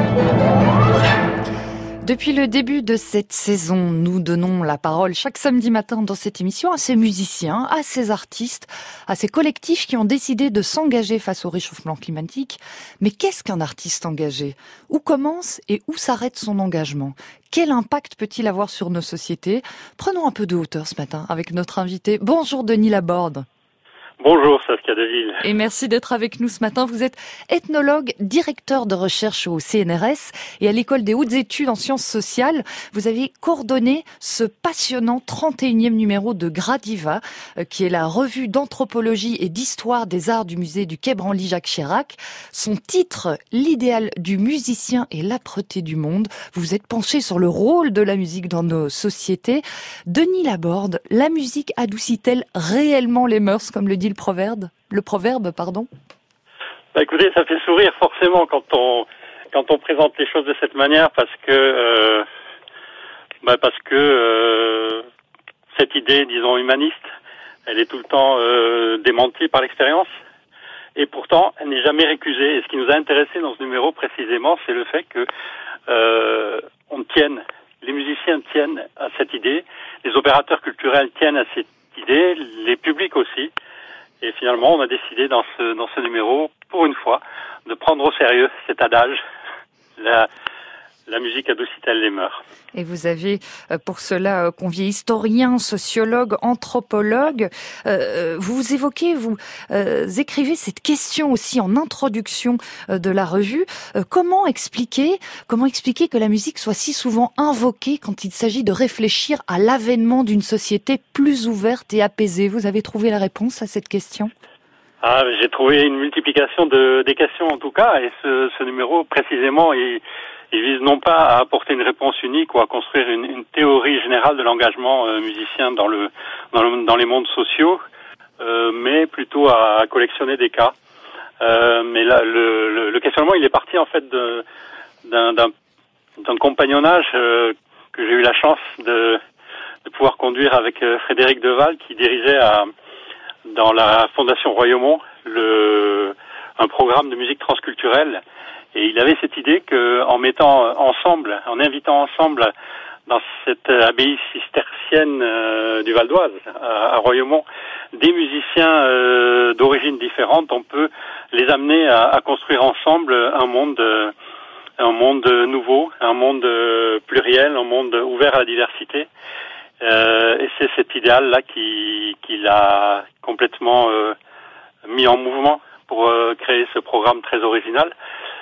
Depuis le début de cette saison, nous donnons la parole chaque samedi matin dans cette émission à ces musiciens, à ces artistes, à ces collectifs qui ont décidé de s'engager face au réchauffement climatique. Mais qu'est-ce qu'un artiste engagé ? Où commence et où s'arrête son engagement ? Quel impact peut-il avoir sur nos sociétés ? Prenons un peu de hauteur ce matin avec notre invité. Bonjour Denis Laborde. Bonjour Saskia Deville. Et merci d'être avec nous ce matin. Vous êtes ethnologue, directeur de recherche au C N R S et à l'École des hautes études en sciences sociales. Vous avez coordonné ce passionnant trente et unième numéro de Gradiva, qui est la revue d'anthropologie et d'histoire des arts du musée du Quai Branly Jacques Chirac. Son titre, L'idéal du musicien et l'âpreté du monde. Vous vous êtes penché sur le rôle de la musique dans nos sociétés. Denis Laborde, la musique adoucit-elle réellement les mœurs, comme le dit le proverbe, le proverbe, pardon. Bah écoutez, ça fait sourire forcément quand on quand on présente les choses de cette manière, parce que euh, bah parce que euh, cette idée, disons humaniste, elle est tout le temps euh, démentie par l'expérience, et pourtant elle n'est jamais récusée. Et ce qui nous a intéressé dans ce numéro précisément, c'est le fait que euh, on tienne, les musiciens tiennent à cette idée, les opérateurs culturels tiennent à cette idée, les publics aussi. Et finalement, on a décidé dans ce dans ce numéro, pour une fois, de prendre au sérieux cet adage, la, la musique adoucit-elle les mœurs. Et vous avez pour cela convié historiens, sociologues, anthropologues. Euh, vous évoquez, vous euh, écrivez cette question aussi en introduction de la revue. Euh, comment expliquer, comment expliquer que la musique soit si souvent invoquée quand il s'agit de réfléchir à l'avènement d'une société plus ouverte et apaisée ? Vous avez trouvé la réponse à cette question ? Ah, j'ai trouvé une multiplication de des questions en tout cas, et ce, ce numéro précisément, il Il vise non pas à apporter une réponse unique ou à construire une, une théorie générale de l'engagement euh, musicien dans le, dans le dans les mondes sociaux, euh, mais plutôt à, à collectionner des cas. Euh, mais là, le, le, le questionnement, il est parti en fait de, d'un, d'un, d'un compagnonnage euh, que j'ai eu la chance de, de pouvoir conduire avec euh, Frédéric Deval, qui dirigeait à, dans la Fondation Royaumont le, un programme de musique transculturelle. Et il avait cette idée que, en mettant ensemble, en invitant ensemble dans cette abbaye cistercienne euh, du Val d'Oise, à, à Royaumont, des musiciens euh, d'origines différentes, on peut les amener à, à construire ensemble un monde, euh, un monde nouveau, un monde euh, pluriel, un monde ouvert à la diversité. Euh, et c'est cet idéal-là qui, qui l'a complètement euh, mis en mouvement pour euh, créer ce programme très original.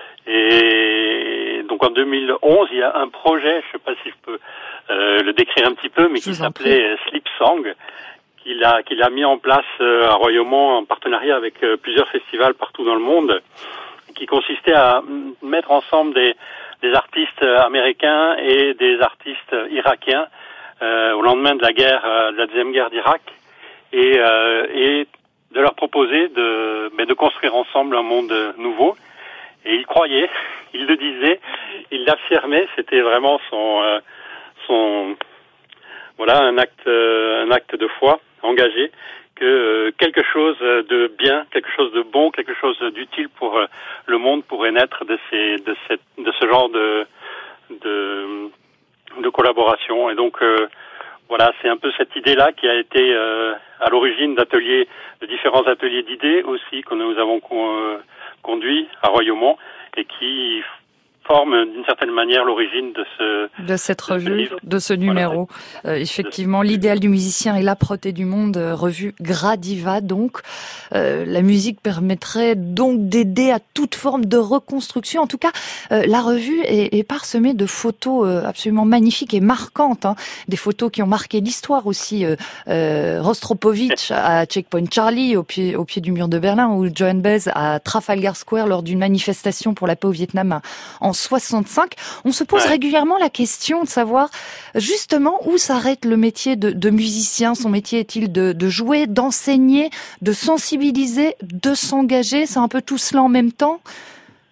Et donc en deux mille onze, il y a un projet, je ne sais pas si je peux euh, le décrire un petit peu, mais qui s'appelait Sleep Song, qu'il a qu'il a mis en place euh, à Royaumont en partenariat avec euh, plusieurs festivals partout dans le monde, qui consistait à mettre ensemble des des artistes américains et des artistes irakiens euh, au lendemain de la guerre, euh, de la deuxième guerre d'Irak, et euh, et de leur proposer de mais de construire ensemble un monde nouveau. Et il croyait, il le disait, il l'affirmait, c'était vraiment son, euh, son, voilà, un acte, euh, un acte de foi engagé, que euh, quelque chose de bien, quelque chose de bon, quelque chose d'utile pour euh, le monde pourrait naître de ces, de cette, de ce genre de, de, de collaboration. Et donc, euh, voilà, c'est un peu cette idée-là qui a été euh, à l'origine d'ateliers, de différents ateliers d'idées aussi que nous avons euh, conduit à Royaumont et qui forme d'une certaine manière l'origine de ce de cette revue, de, de ce numéro. Voilà. Euh, effectivement, l'idéal du musicien et l'âpreté du monde, euh, revue Gradiva. Donc, euh, la musique permettrait donc d'aider à toute forme de reconstruction. En tout cas, euh, la revue est, est parsemée de photos euh, absolument magnifiques et marquantes. Hein. Des photos qui ont marqué l'histoire aussi. Euh, euh, Rostropovitch à Checkpoint Charlie, au pied au pied du mur de Berlin, ou Joan Baez à Trafalgar Square lors d'une manifestation pour la paix au Vietnam en soixante-cinq. On se pose ouais. régulièrement la question de savoir justement où s'arrête le métier de, de musicien. Son métier est-il de, de jouer, d'enseigner, de sensibiliser, de s'engager? C'est un peu tout cela en même temps?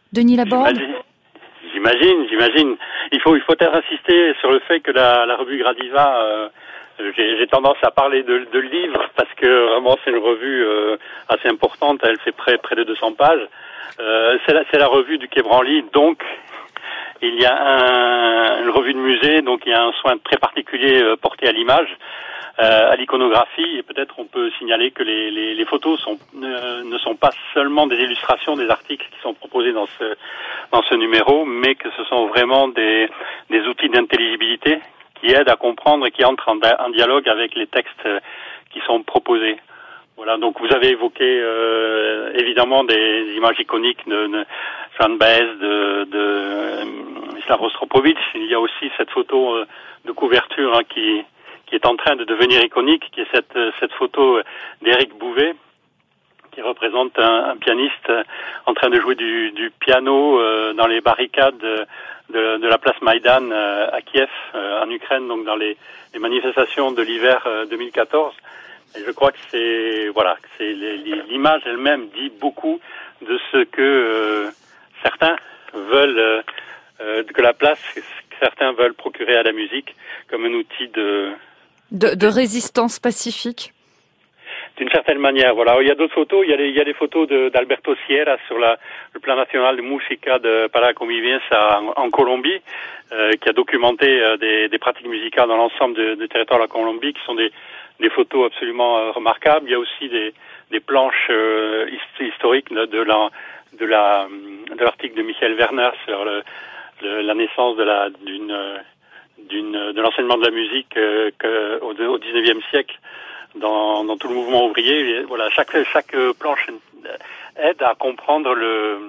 Denis Laborde? J'imagine, j'imagine, j'imagine. Il faut, il faut peut-être insister sur le fait que la, la revue Gradiva, euh, j'ai, j'ai tendance à parler de, de livres parce que vraiment c'est une revue euh, assez importante. Elle fait près, près de deux cents pages. Euh, c'est la, c'est la revue du Quai Branly, donc il y a un, une revue de musée, donc il y a un soin très particulier euh, porté à l'image, euh, à l'iconographie, et peut-être on peut signaler que les, les, les photos sont, ne, ne sont pas seulement des illustrations des articles qui sont proposés dans ce, dans ce numéro, mais que ce sont vraiment des, des outils d'intelligibilité qui aident à comprendre et qui entrent en, en dialogue avec les textes qui sont proposés. Voilà, donc vous avez évoqué euh, évidemment des images iconiques de, de Joan Baez, de, de Mislav Rostropovich. Il y a aussi cette photo euh, de couverture hein, qui, qui est en train de devenir iconique, qui est cette, cette photo d'Éric Bouvet, qui représente un, un pianiste en train de jouer du, du piano euh, dans les barricades de, de la place Maïdan euh, à Kiev, euh, en Ukraine, donc dans les, les manifestations de l'hiver euh, deux mille quatorze. Et je crois que c'est voilà, que c'est l'image elle-même dit beaucoup de ce que euh, certains veulent euh, euh, que la place que certains veulent procurer à la musique comme un outil de de, de résistance pacifique. D'une certaine manière, voilà. Il y a d'autres photos. Il y a les, il y a des photos de, d'Alberto Sierra sur la, le plan national de musica de para la convivencia en, en Colombie, euh, qui a documenté euh, des, des pratiques musicales dans l'ensemble du de, de territoire de la Colombie, qui sont des des photos absolument euh, remarquables. Il y a aussi des, des planches euh, historiques de, de la de la de l'article de Michael Werner sur le, le, la naissance de la d'une d'une de l'enseignement de la musique euh, que, au, au dix-neuvième siècle dans, dans tout le mouvement ouvrier. Et voilà, chaque chaque planche aide à comprendre le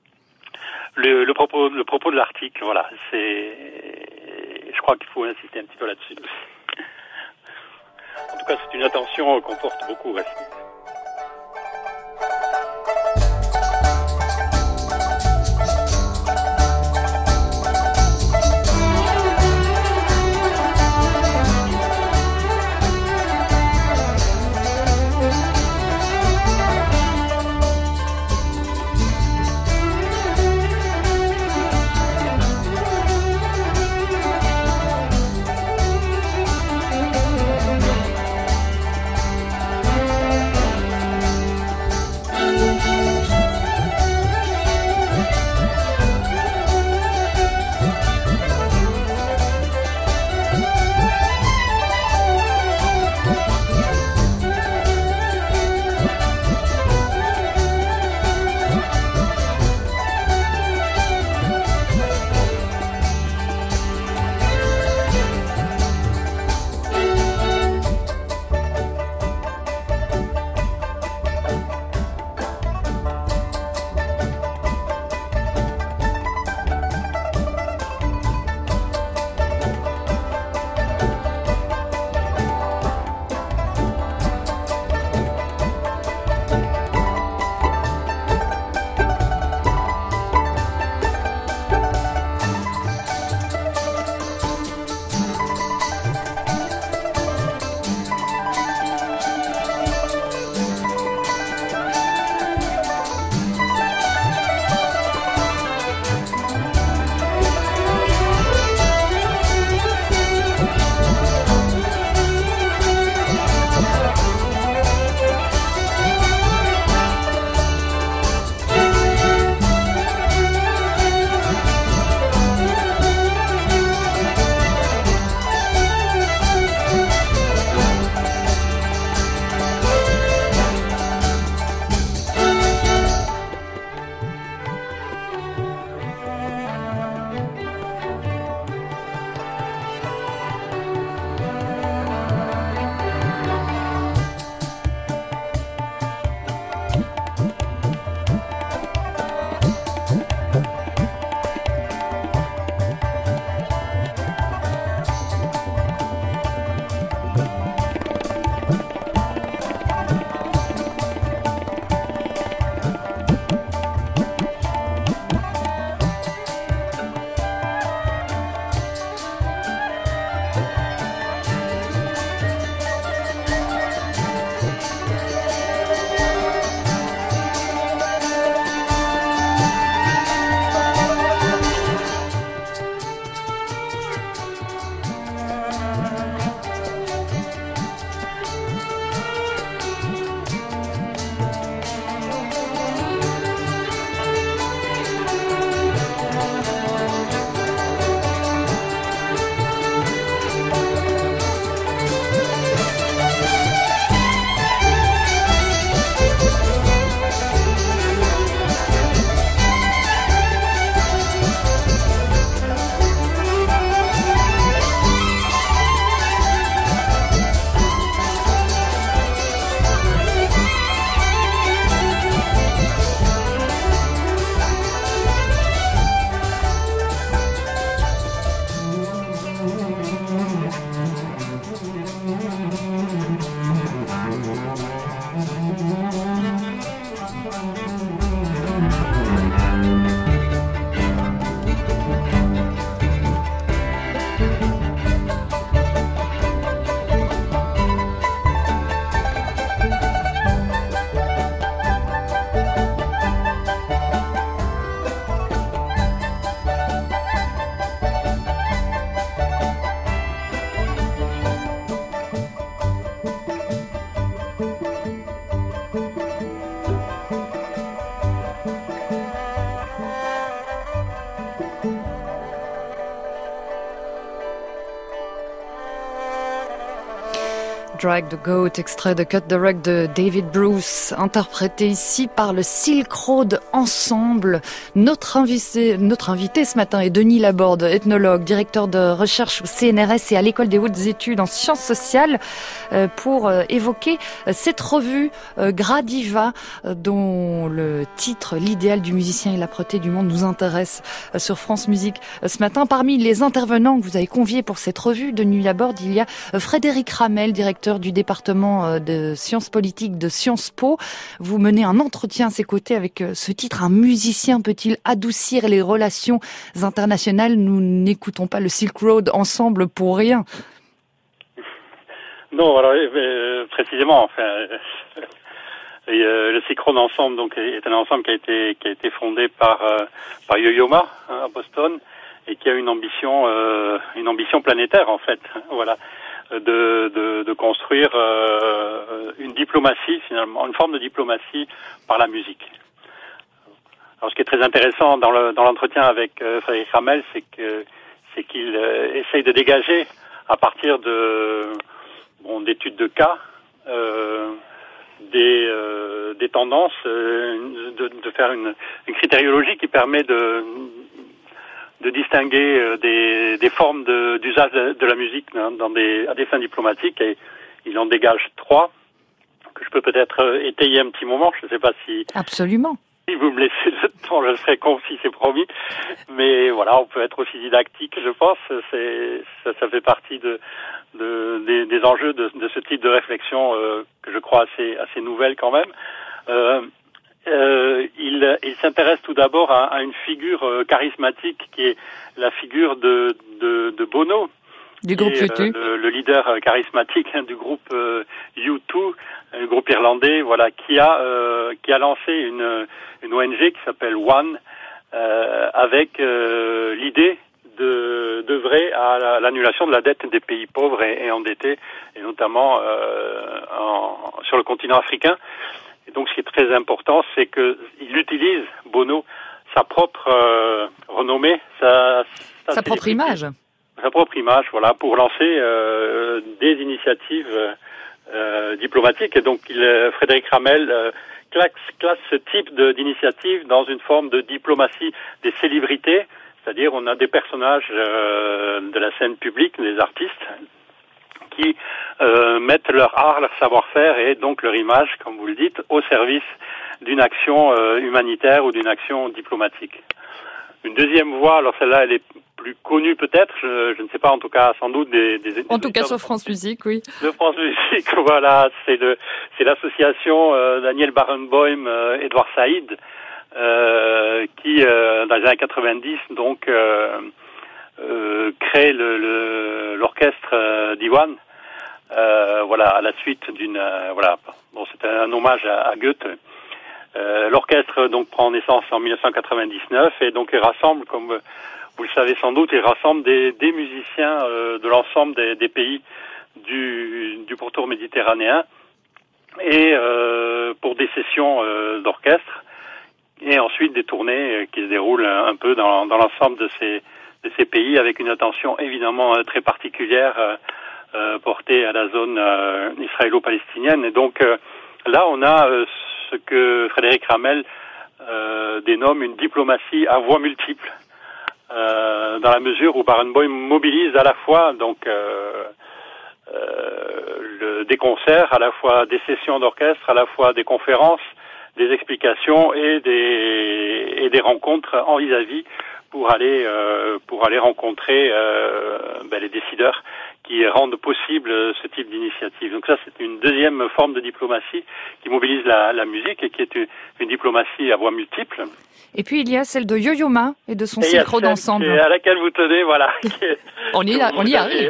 le, le propos le propos de l'article. Voilà, c'est je crois qu'il faut insister un petit peu là-dessus. En tout cas, c'est une attention qu'on porte beaucoup aussi. Drag the Goat, extrait de Cut the Rug de David Bruce, interprété ici par le Silk Road Ensemble. Notre invité, notre invité ce matin est Denis Laborde, ethnologue, directeur de recherche au C N R S et à l'École des hautes études en sciences sociales, pour évoquer cette revue Gradiva, dont le titre, l'idéal du musicien et l'âpreté du monde, nous intéresse sur France Musique ce matin. Parmi les intervenants que vous avez conviés pour cette revue, Denis Laborde, il y a Frédéric Ramel, directeur du département de sciences politiques de Sciences Po. Vous menez un entretien à ses côtés avec ce titre, un musicien peut-il adoucir les relations internationales? Nous n'écoutons pas le Silk Road Ensemble pour rien. Non, alors euh, précisément, enfin, euh, euh, le Silk Road Ensemble donc est un ensemble qui a été qui a été fondé par euh, par Yo-Yo Ma hein, à Boston et qui a une ambition euh, une ambition planétaire en fait. Voilà. De, de, de construire euh, une diplomatie, finalement, une forme de diplomatie par la musique. Alors, ce qui est très intéressant dans le dans l'entretien avec euh, Frédéric Ramel, c'est que c'est qu'il euh, essaye de dégager à partir de bon d'études de cas euh, des euh, des tendances, euh, de, de faire une, une critériologie qui permet de de distinguer euh, des, des formes de, d'usage de, de la musique hein, dans des, à des fins diplomatiques, et il en dégage trois que je peux peut-être euh, étayer un petit moment. Je ne sais pas si... Absolument. Si vous me laissez le temps, je serai concis, c'est promis. Mais voilà, on peut être aussi didactique, je pense. C'est, ça, ça fait partie de, de, des, des enjeux de, de ce type de réflexion euh, que je crois assez, assez nouvelle quand même. Euh, Euh, il, il s'intéresse tout d'abord à, à une figure euh, charismatique qui est la figure de, de, de Bono, du groupe est, U deux, euh, le, le leader charismatique hein, du groupe euh, U deux, un groupe irlandais, voilà, qui a euh, qui a lancé une une O N G qui s'appelle One, euh, avec euh, l'idée de d'œuvrer à l'annulation de la dette des pays pauvres et, et endettés, et notamment euh, en, sur le continent africain. Et donc, ce qui est très important, c'est que il utilise, Bono, sa propre euh, renommée, sa, sa, sa propre image, sa propre image, voilà, pour lancer euh, des initiatives euh, diplomatiques. Et donc, il, Frédéric Ramel euh, classe, classe ce type de, d'initiative dans une forme de diplomatie des célébrités, c'est-à-dire on a des personnages euh, de la scène publique, des artistes, qui euh, mettent leur art, leur savoir-faire et donc leur image, comme vous le dites, au service d'une action euh, humanitaire ou d'une action diplomatique. Une deuxième voie, alors celle-là, elle est plus connue peut-être, je, je ne sais pas, en tout cas, sans doute des... des, des en tout cas sur France Musique, oui. De France Musique, voilà, c'est, le, c'est l'association euh, Daniel Barenboim, euh, Edouard Saïd, euh, qui, euh, dans les années quatre-vingt-dix, donc, euh, euh, crée le, le, l'orchestre euh, d'Iwan. Euh, voilà, à la suite d'une, euh, voilà, bon, c'est un, un hommage à, à Goethe. Euh, l'orchestre donc prend naissance en dix-neuf cent quatre-vingt-dix-neuf et donc il rassemble, comme vous le savez sans doute, il rassemble des, des musiciens euh, de l'ensemble des, des pays du, du pourtour méditerranéen et euh, pour des sessions euh, d'orchestre et ensuite des tournées qui se déroulent un, un peu dans, dans l'ensemble de ces, de ces pays avec une attention évidemment très particulière euh, Euh, porté à la zone euh, israélo-palestinienne. Et donc euh, là, on a euh, ce que Frédéric Ramel euh, dénomme une diplomatie à voix multiples, euh, dans la mesure où Barenboim mobilise à la fois donc euh, euh, le, des concerts, à la fois des sessions d'orchestre, à la fois des conférences, des explications et des et des rencontres en vis-à-vis pour aller euh, pour aller rencontrer euh, ben, les décideurs qui rendent possible ce type d'initiative. Donc ça, c'est une deuxième forme de diplomatie qui mobilise la, la musique et qui est une, une diplomatie à voix multiples. Et puis il y a celle de Yo-Yo Ma et de son Silk Road Ensemble. À laquelle vous tenez, voilà. on y, a, on y arrive.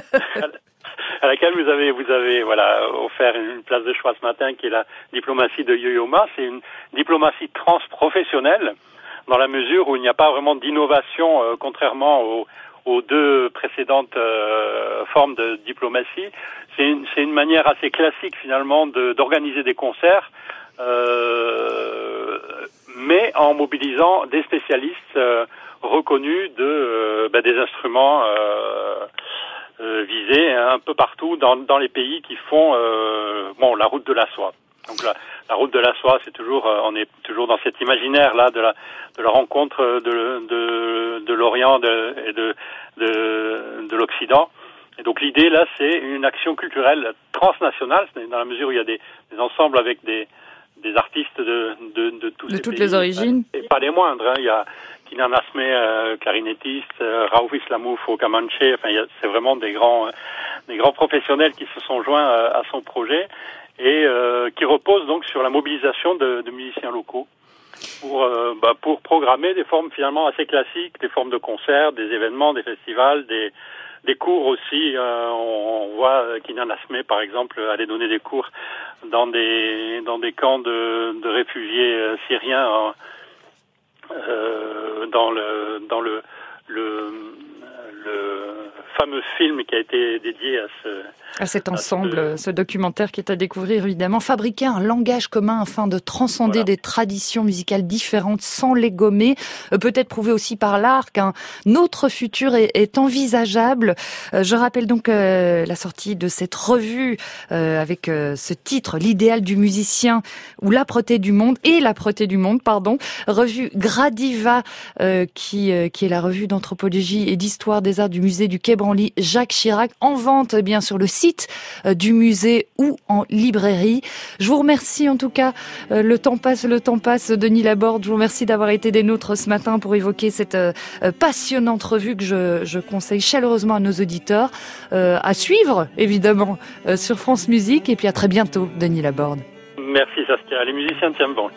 À laquelle vous avez, vous avez, voilà, offert une place de choix ce matin, qui est la diplomatie de Yo-Yo Ma. C'est une diplomatie transprofessionnelle, dans la mesure où il n'y a pas vraiment d'innovation, euh, contrairement aux aux deux précédentes euh, formes de diplomatie. C'est une, c'est une manière assez classique finalement de, d'organiser des concerts, euh, mais en mobilisant des spécialistes euh, reconnus de euh, ben, des instruments euh, euh, visés un peu partout dans, dans les pays qui font euh, bon la route de la soie. Donc la, la route de la soie, c'est toujours, euh, on est toujours dans cet imaginaire là de la de la rencontre de de, de l'Orient de, et de de, de l'Occident. Et donc l'idée là, c'est une action culturelle transnationale, dans la mesure où il y a des, des ensembles avec des des artistes de de, de tous de ces toutes pays, les origines, et pas les moindres. Hein. Il y a Kinan Asmé, euh, clarinettiste, euh, Raouf Islamouf au Kamanche. Enfin, il y a, c'est vraiment des grands euh, des grands professionnels qui se sont joints euh, à son projet et euh, qui repose donc sur la mobilisation de, de musiciens locaux pour euh, bah, pour programmer des formes finalement assez classiques, des formes de concerts, des événements, des festivals, des des cours aussi. Euh, on, on voit Kinan Asmé par exemple aller donner des cours dans des dans des camps de, de réfugiés euh, syriens hein, euh, dans le dans le le le fameux film qui a été dédié à ce à cet ensemble, à ce... ce documentaire qui est à découvrir évidemment. Fabriquer un langage commun afin de transcender voilà. des traditions musicales différentes sans les gommer. Euh, peut-être prouver aussi par l'art qu'un autre futur est, est envisageable. Euh, je rappelle donc euh, la sortie de cette revue euh, avec euh, ce titre, l'idéal du musicien ou l'âpreté du monde et l'âpreté du monde, pardon. Revue Gradiva euh, qui euh, qui est la revue d'anthropologie et d'histoire des arts du musée du Quai Branly Jacques Chirac, en vente bien sur le site du musée ou en librairie. Je vous remercie en tout cas. Le temps passe, le temps passe. Denis Laborde, je vous remercie d'avoir été des nôtres ce matin pour évoquer cette passionnante revue que je, je conseille chaleureusement à nos auditeurs. Euh, à suivre, évidemment, euh, sur France Musique. Et puis à très bientôt, Denis Laborde. Merci Saskia. Les musiciens tiennent bon.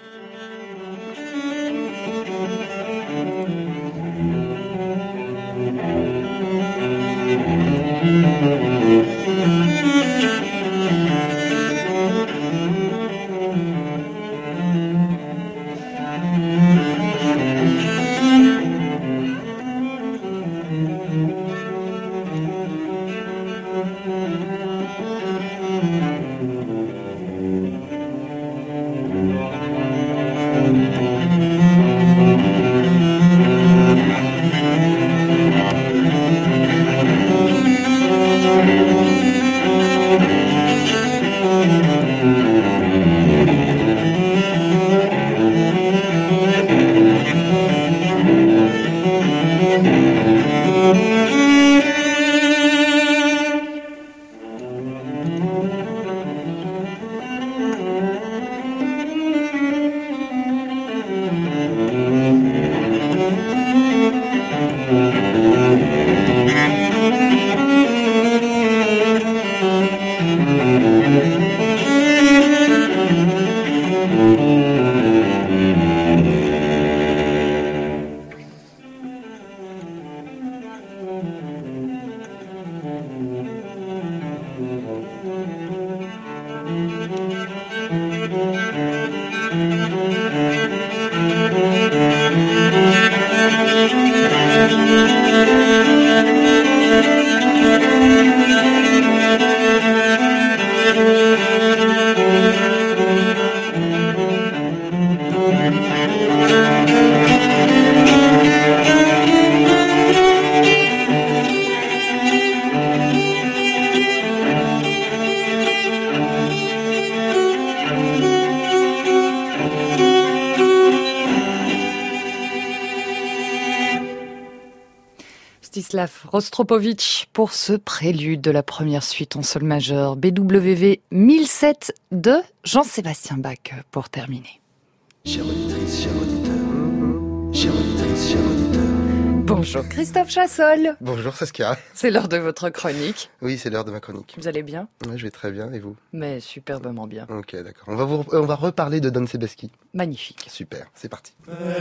Mstislav Rostropovitch pour ce prélude de la première suite en sol majeur B W V mille sept de Jean-Sébastien Bach pour terminer. Chère auditrice, chère auditeur, chère auditrice, chère auditeur. Bonjour Christophe Chassol. Bonjour Saskia. C'est l'heure de votre chronique. Oui, c'est l'heure de ma chronique. Vous allez bien ? Oui, je vais très bien, et vous ? Mais superbement bien. Ok, d'accord. On va, vous, on va reparler de Don Sebeski. Magnifique. Super, c'est parti.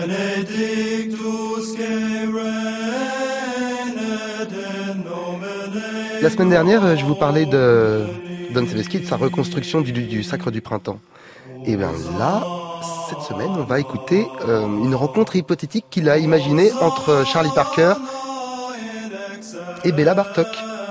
La semaine dernière, je vous parlais de Don Sebeski, de sa reconstruction du, du, du Sacre du Printemps. Et bien là, cette semaine, on va écouter euh, une rencontre hypothétique qu'il a imaginée entre Charlie Parker et Béla Bartók.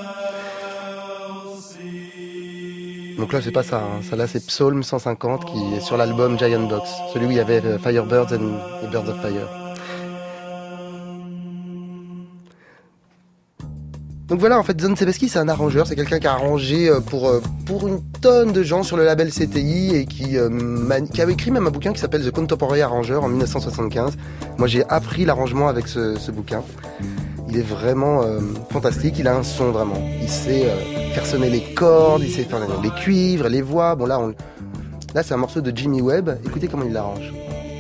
Donc là, c'est pas ça, hein. Ça là, c'est Psaume cent cinquante qui est sur l'album Giant Box, celui où il y avait euh, Firebirds and, et Birds of Fire. Donc voilà, en fait, John Sebeski, c'est un arrangeur, c'est quelqu'un qui a arrangé pour, pour une tonne de gens sur le label C T I et qui, euh, mani- qui avait écrit même un bouquin qui s'appelle The Contemporary Arranger en dix-neuf cent soixante-quinze. Moi, j'ai appris l'arrangement avec ce, ce bouquin. Il est vraiment euh, fantastique, il a un son vraiment. Il sait euh, faire sonner les cordes, il sait faire les cuivres, les voix. Bon là, on... là c'est un morceau de Jimmy Webb, écoutez comment il l'arrange.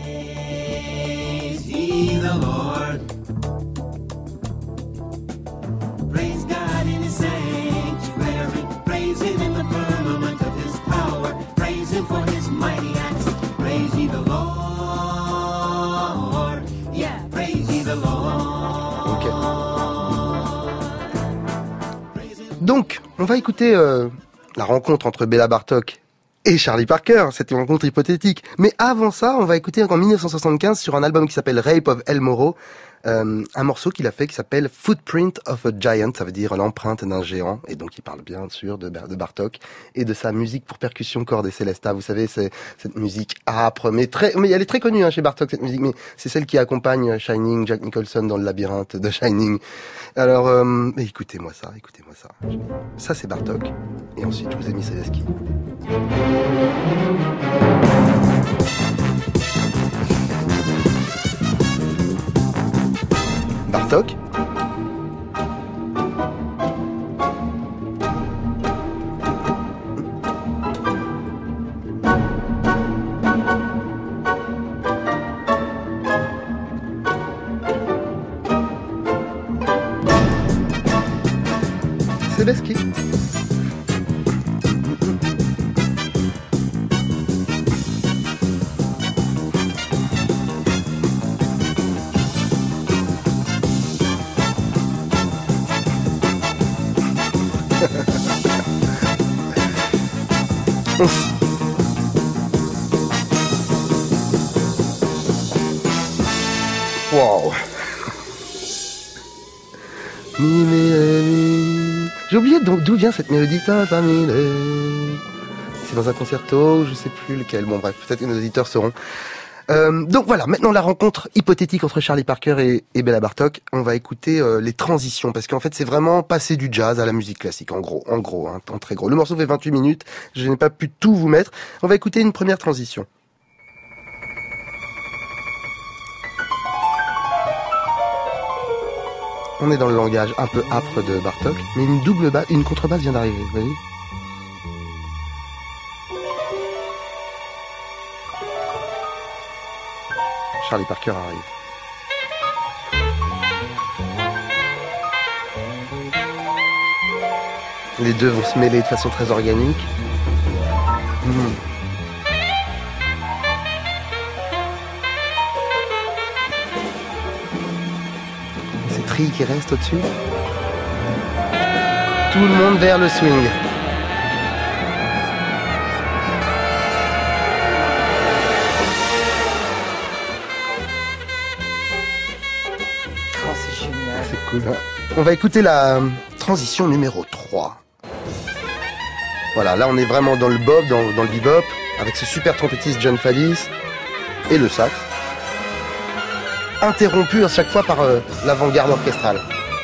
Donc, on va écouter euh, la rencontre entre Béla Bartók et Charlie Parker. C'était une rencontre hypothétique. Mais avant ça, on va écouter en dix-neuf cent soixante-quinze sur un album qui s'appelle Rape of El Moro, euh, un morceau qu'il a fait qui s'appelle Footprint of a Giant, ça veut dire l'empreinte d'un géant. Et donc, il parle bien sûr de, de Bartók et de sa musique pour percussion, cordes et célesta. Vous savez, c'est cette musique âpre, mais très, mais elle est très connue hein, chez Bartók cette musique. Mais c'est celle qui accompagne Shining, Jack Nicholson dans le labyrinthe de Shining. Alors, euh, écoutez-moi ça, écoutez-moi ça. Ça, c'est Bartók. Et ensuite, je vous ai mis Sebeski. Bartók. Sebeski. Wow. J'ai oublié d'où vient cette mélodie. C'est dans un concerto, je sais plus lequel. Bon bref, peut-être que nos auditeurs sauront. Euh, donc voilà, maintenant la rencontre hypothétique entre Charlie Parker et, et Béla Bartók. On va écouter euh, les transitions, parce qu'en fait c'est vraiment passer du jazz à la musique classique, en gros, en gros, hein, en très gros. Le morceau fait vingt-huit minutes, je n'ai pas pu tout vous mettre. On va écouter une première transition. On est dans le langage un peu âpre de Bartók, mais une double basse, une contrebasse vient d'arriver, vous voyez ? Charlie Parker arrive. Les deux vont se mêler de façon très organique. Mmh. Ces trilles qui restent au-dessus. Tout le monde vers le swing. Cool. On va écouter la transition numéro trois. Voilà, là on est vraiment dans le bob, dans, dans le bebop, avec ce super trompettiste John Faddis et le sax, interrompu à chaque fois par euh, l'avant-garde orchestrale.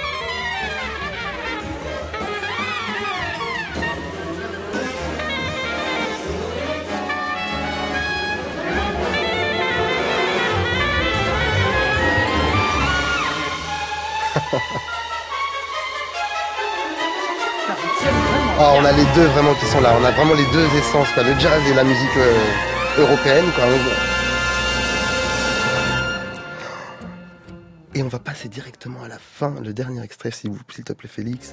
Ah, on a les deux vraiment qui sont là, on a vraiment les deux essences, quoi, le jazz et la musique euh, européenne, quoi. Et on va passer directement à la fin, le dernier extrait, s'il vous, s'il te plaît, Félix.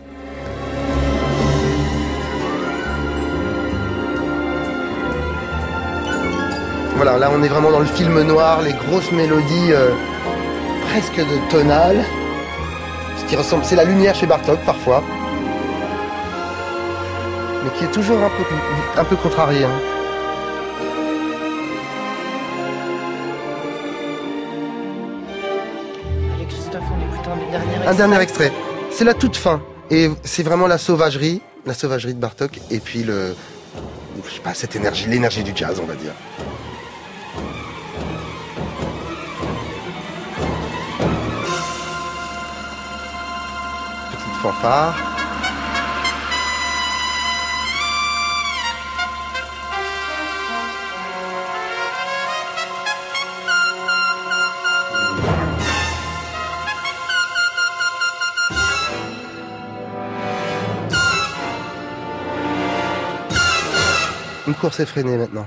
Voilà, là on est vraiment dans le film noir, les grosses mélodies euh, presque de tonales, ce qui ressemble, c'est la lumière chez Bartók parfois. Mais qui est toujours un peu, un peu contrarié. Hein. Allez Christophe, on écoute un dernier extrait. Un dernier extrait. C'est la toute fin. Et c'est vraiment la sauvagerie, la sauvagerie de Bartók, et puis le, je sais pas, cette énergie, l'énergie du jazz, on va dire. Petite fanfare. Une course effrénée maintenant.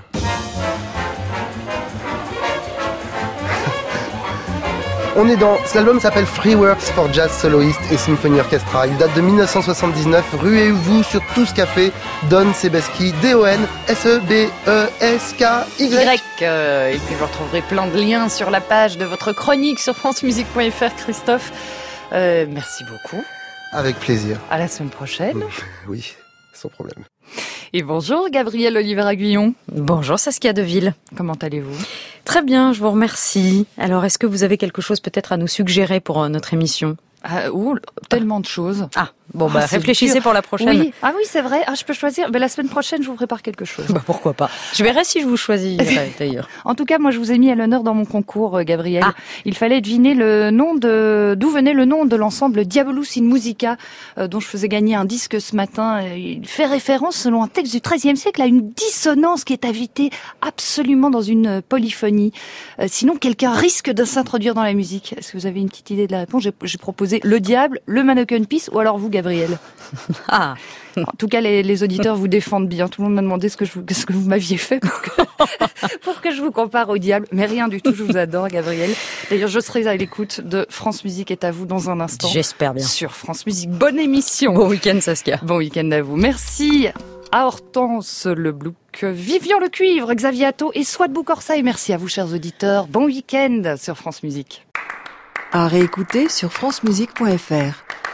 On est dans... Cet album s'appelle Free Works for Jazz Soloist et Symphony Orchestra. Il date de mille neuf cent soixante-dix-neuf. Ruez-vous sur tout ce qu'a fait Don Sebeski, D O N S E B E S K Y. Y. Euh, et puis vous retrouverez plein de liens sur la page de votre chronique sur francemusique point f r, Christophe. Euh, merci beaucoup. Avec plaisir. À la semaine prochaine. Oui, sans problème. Et bonjour Gabrielle Oliver-Aguillon. Bonjour Saskia Deville. Comment allez-vous ? Très bien, je vous remercie. Alors, est-ce que vous avez quelque chose peut-être à nous suggérer pour euh, notre émission ? Ah, oh, tellement de choses. Ah, bon, bah, ah, réfléchissez dur. pour la prochaine. Oui. Ah oui, c'est vrai. Ah, je peux choisir. Mais la semaine prochaine, je vous prépare quelque chose. Bah, pourquoi pas. Je verrai si je vous choisirai, d'ailleurs. En tout cas, moi, je vous ai mis à l'honneur dans mon concours, Gabrielle. Ah. Il fallait deviner le nom de, d'où venait le nom de l'ensemble Diabolus in Musica, euh, dont je faisais gagner un disque ce matin. Il fait référence, selon un texte du treizième siècle, à une dissonance qui est invitée absolument dans une polyphonie. Euh, sinon, quelqu'un risque de s'introduire dans la musique. Est-ce que vous avez une petite idée de la réponse ? J'ai, j'ai proposé le diable, le Mannequin Peace, ou alors vous, Gabrielle. Ah. En tout cas, les, les auditeurs vous défendent bien. Tout le monde m'a demandé ce que, je, ce que vous m'aviez fait pour que, pour que je vous compare au diable. Mais rien du tout, je vous adore, Gabrielle. D'ailleurs, je serai à l'écoute de France Musique est à vous dans un instant. J'espère bien. Sur France Musique. Bonne émission. Bon week-end, Saskia. Bon week-end à vous. Merci à Hortense Leblouc, Vivian Le Cuivre, Xavier Atto et Swat Boukorsa. Et merci à vous, chers auditeurs. Bon week-end sur France Musique. À réécouter sur francemusique point f r.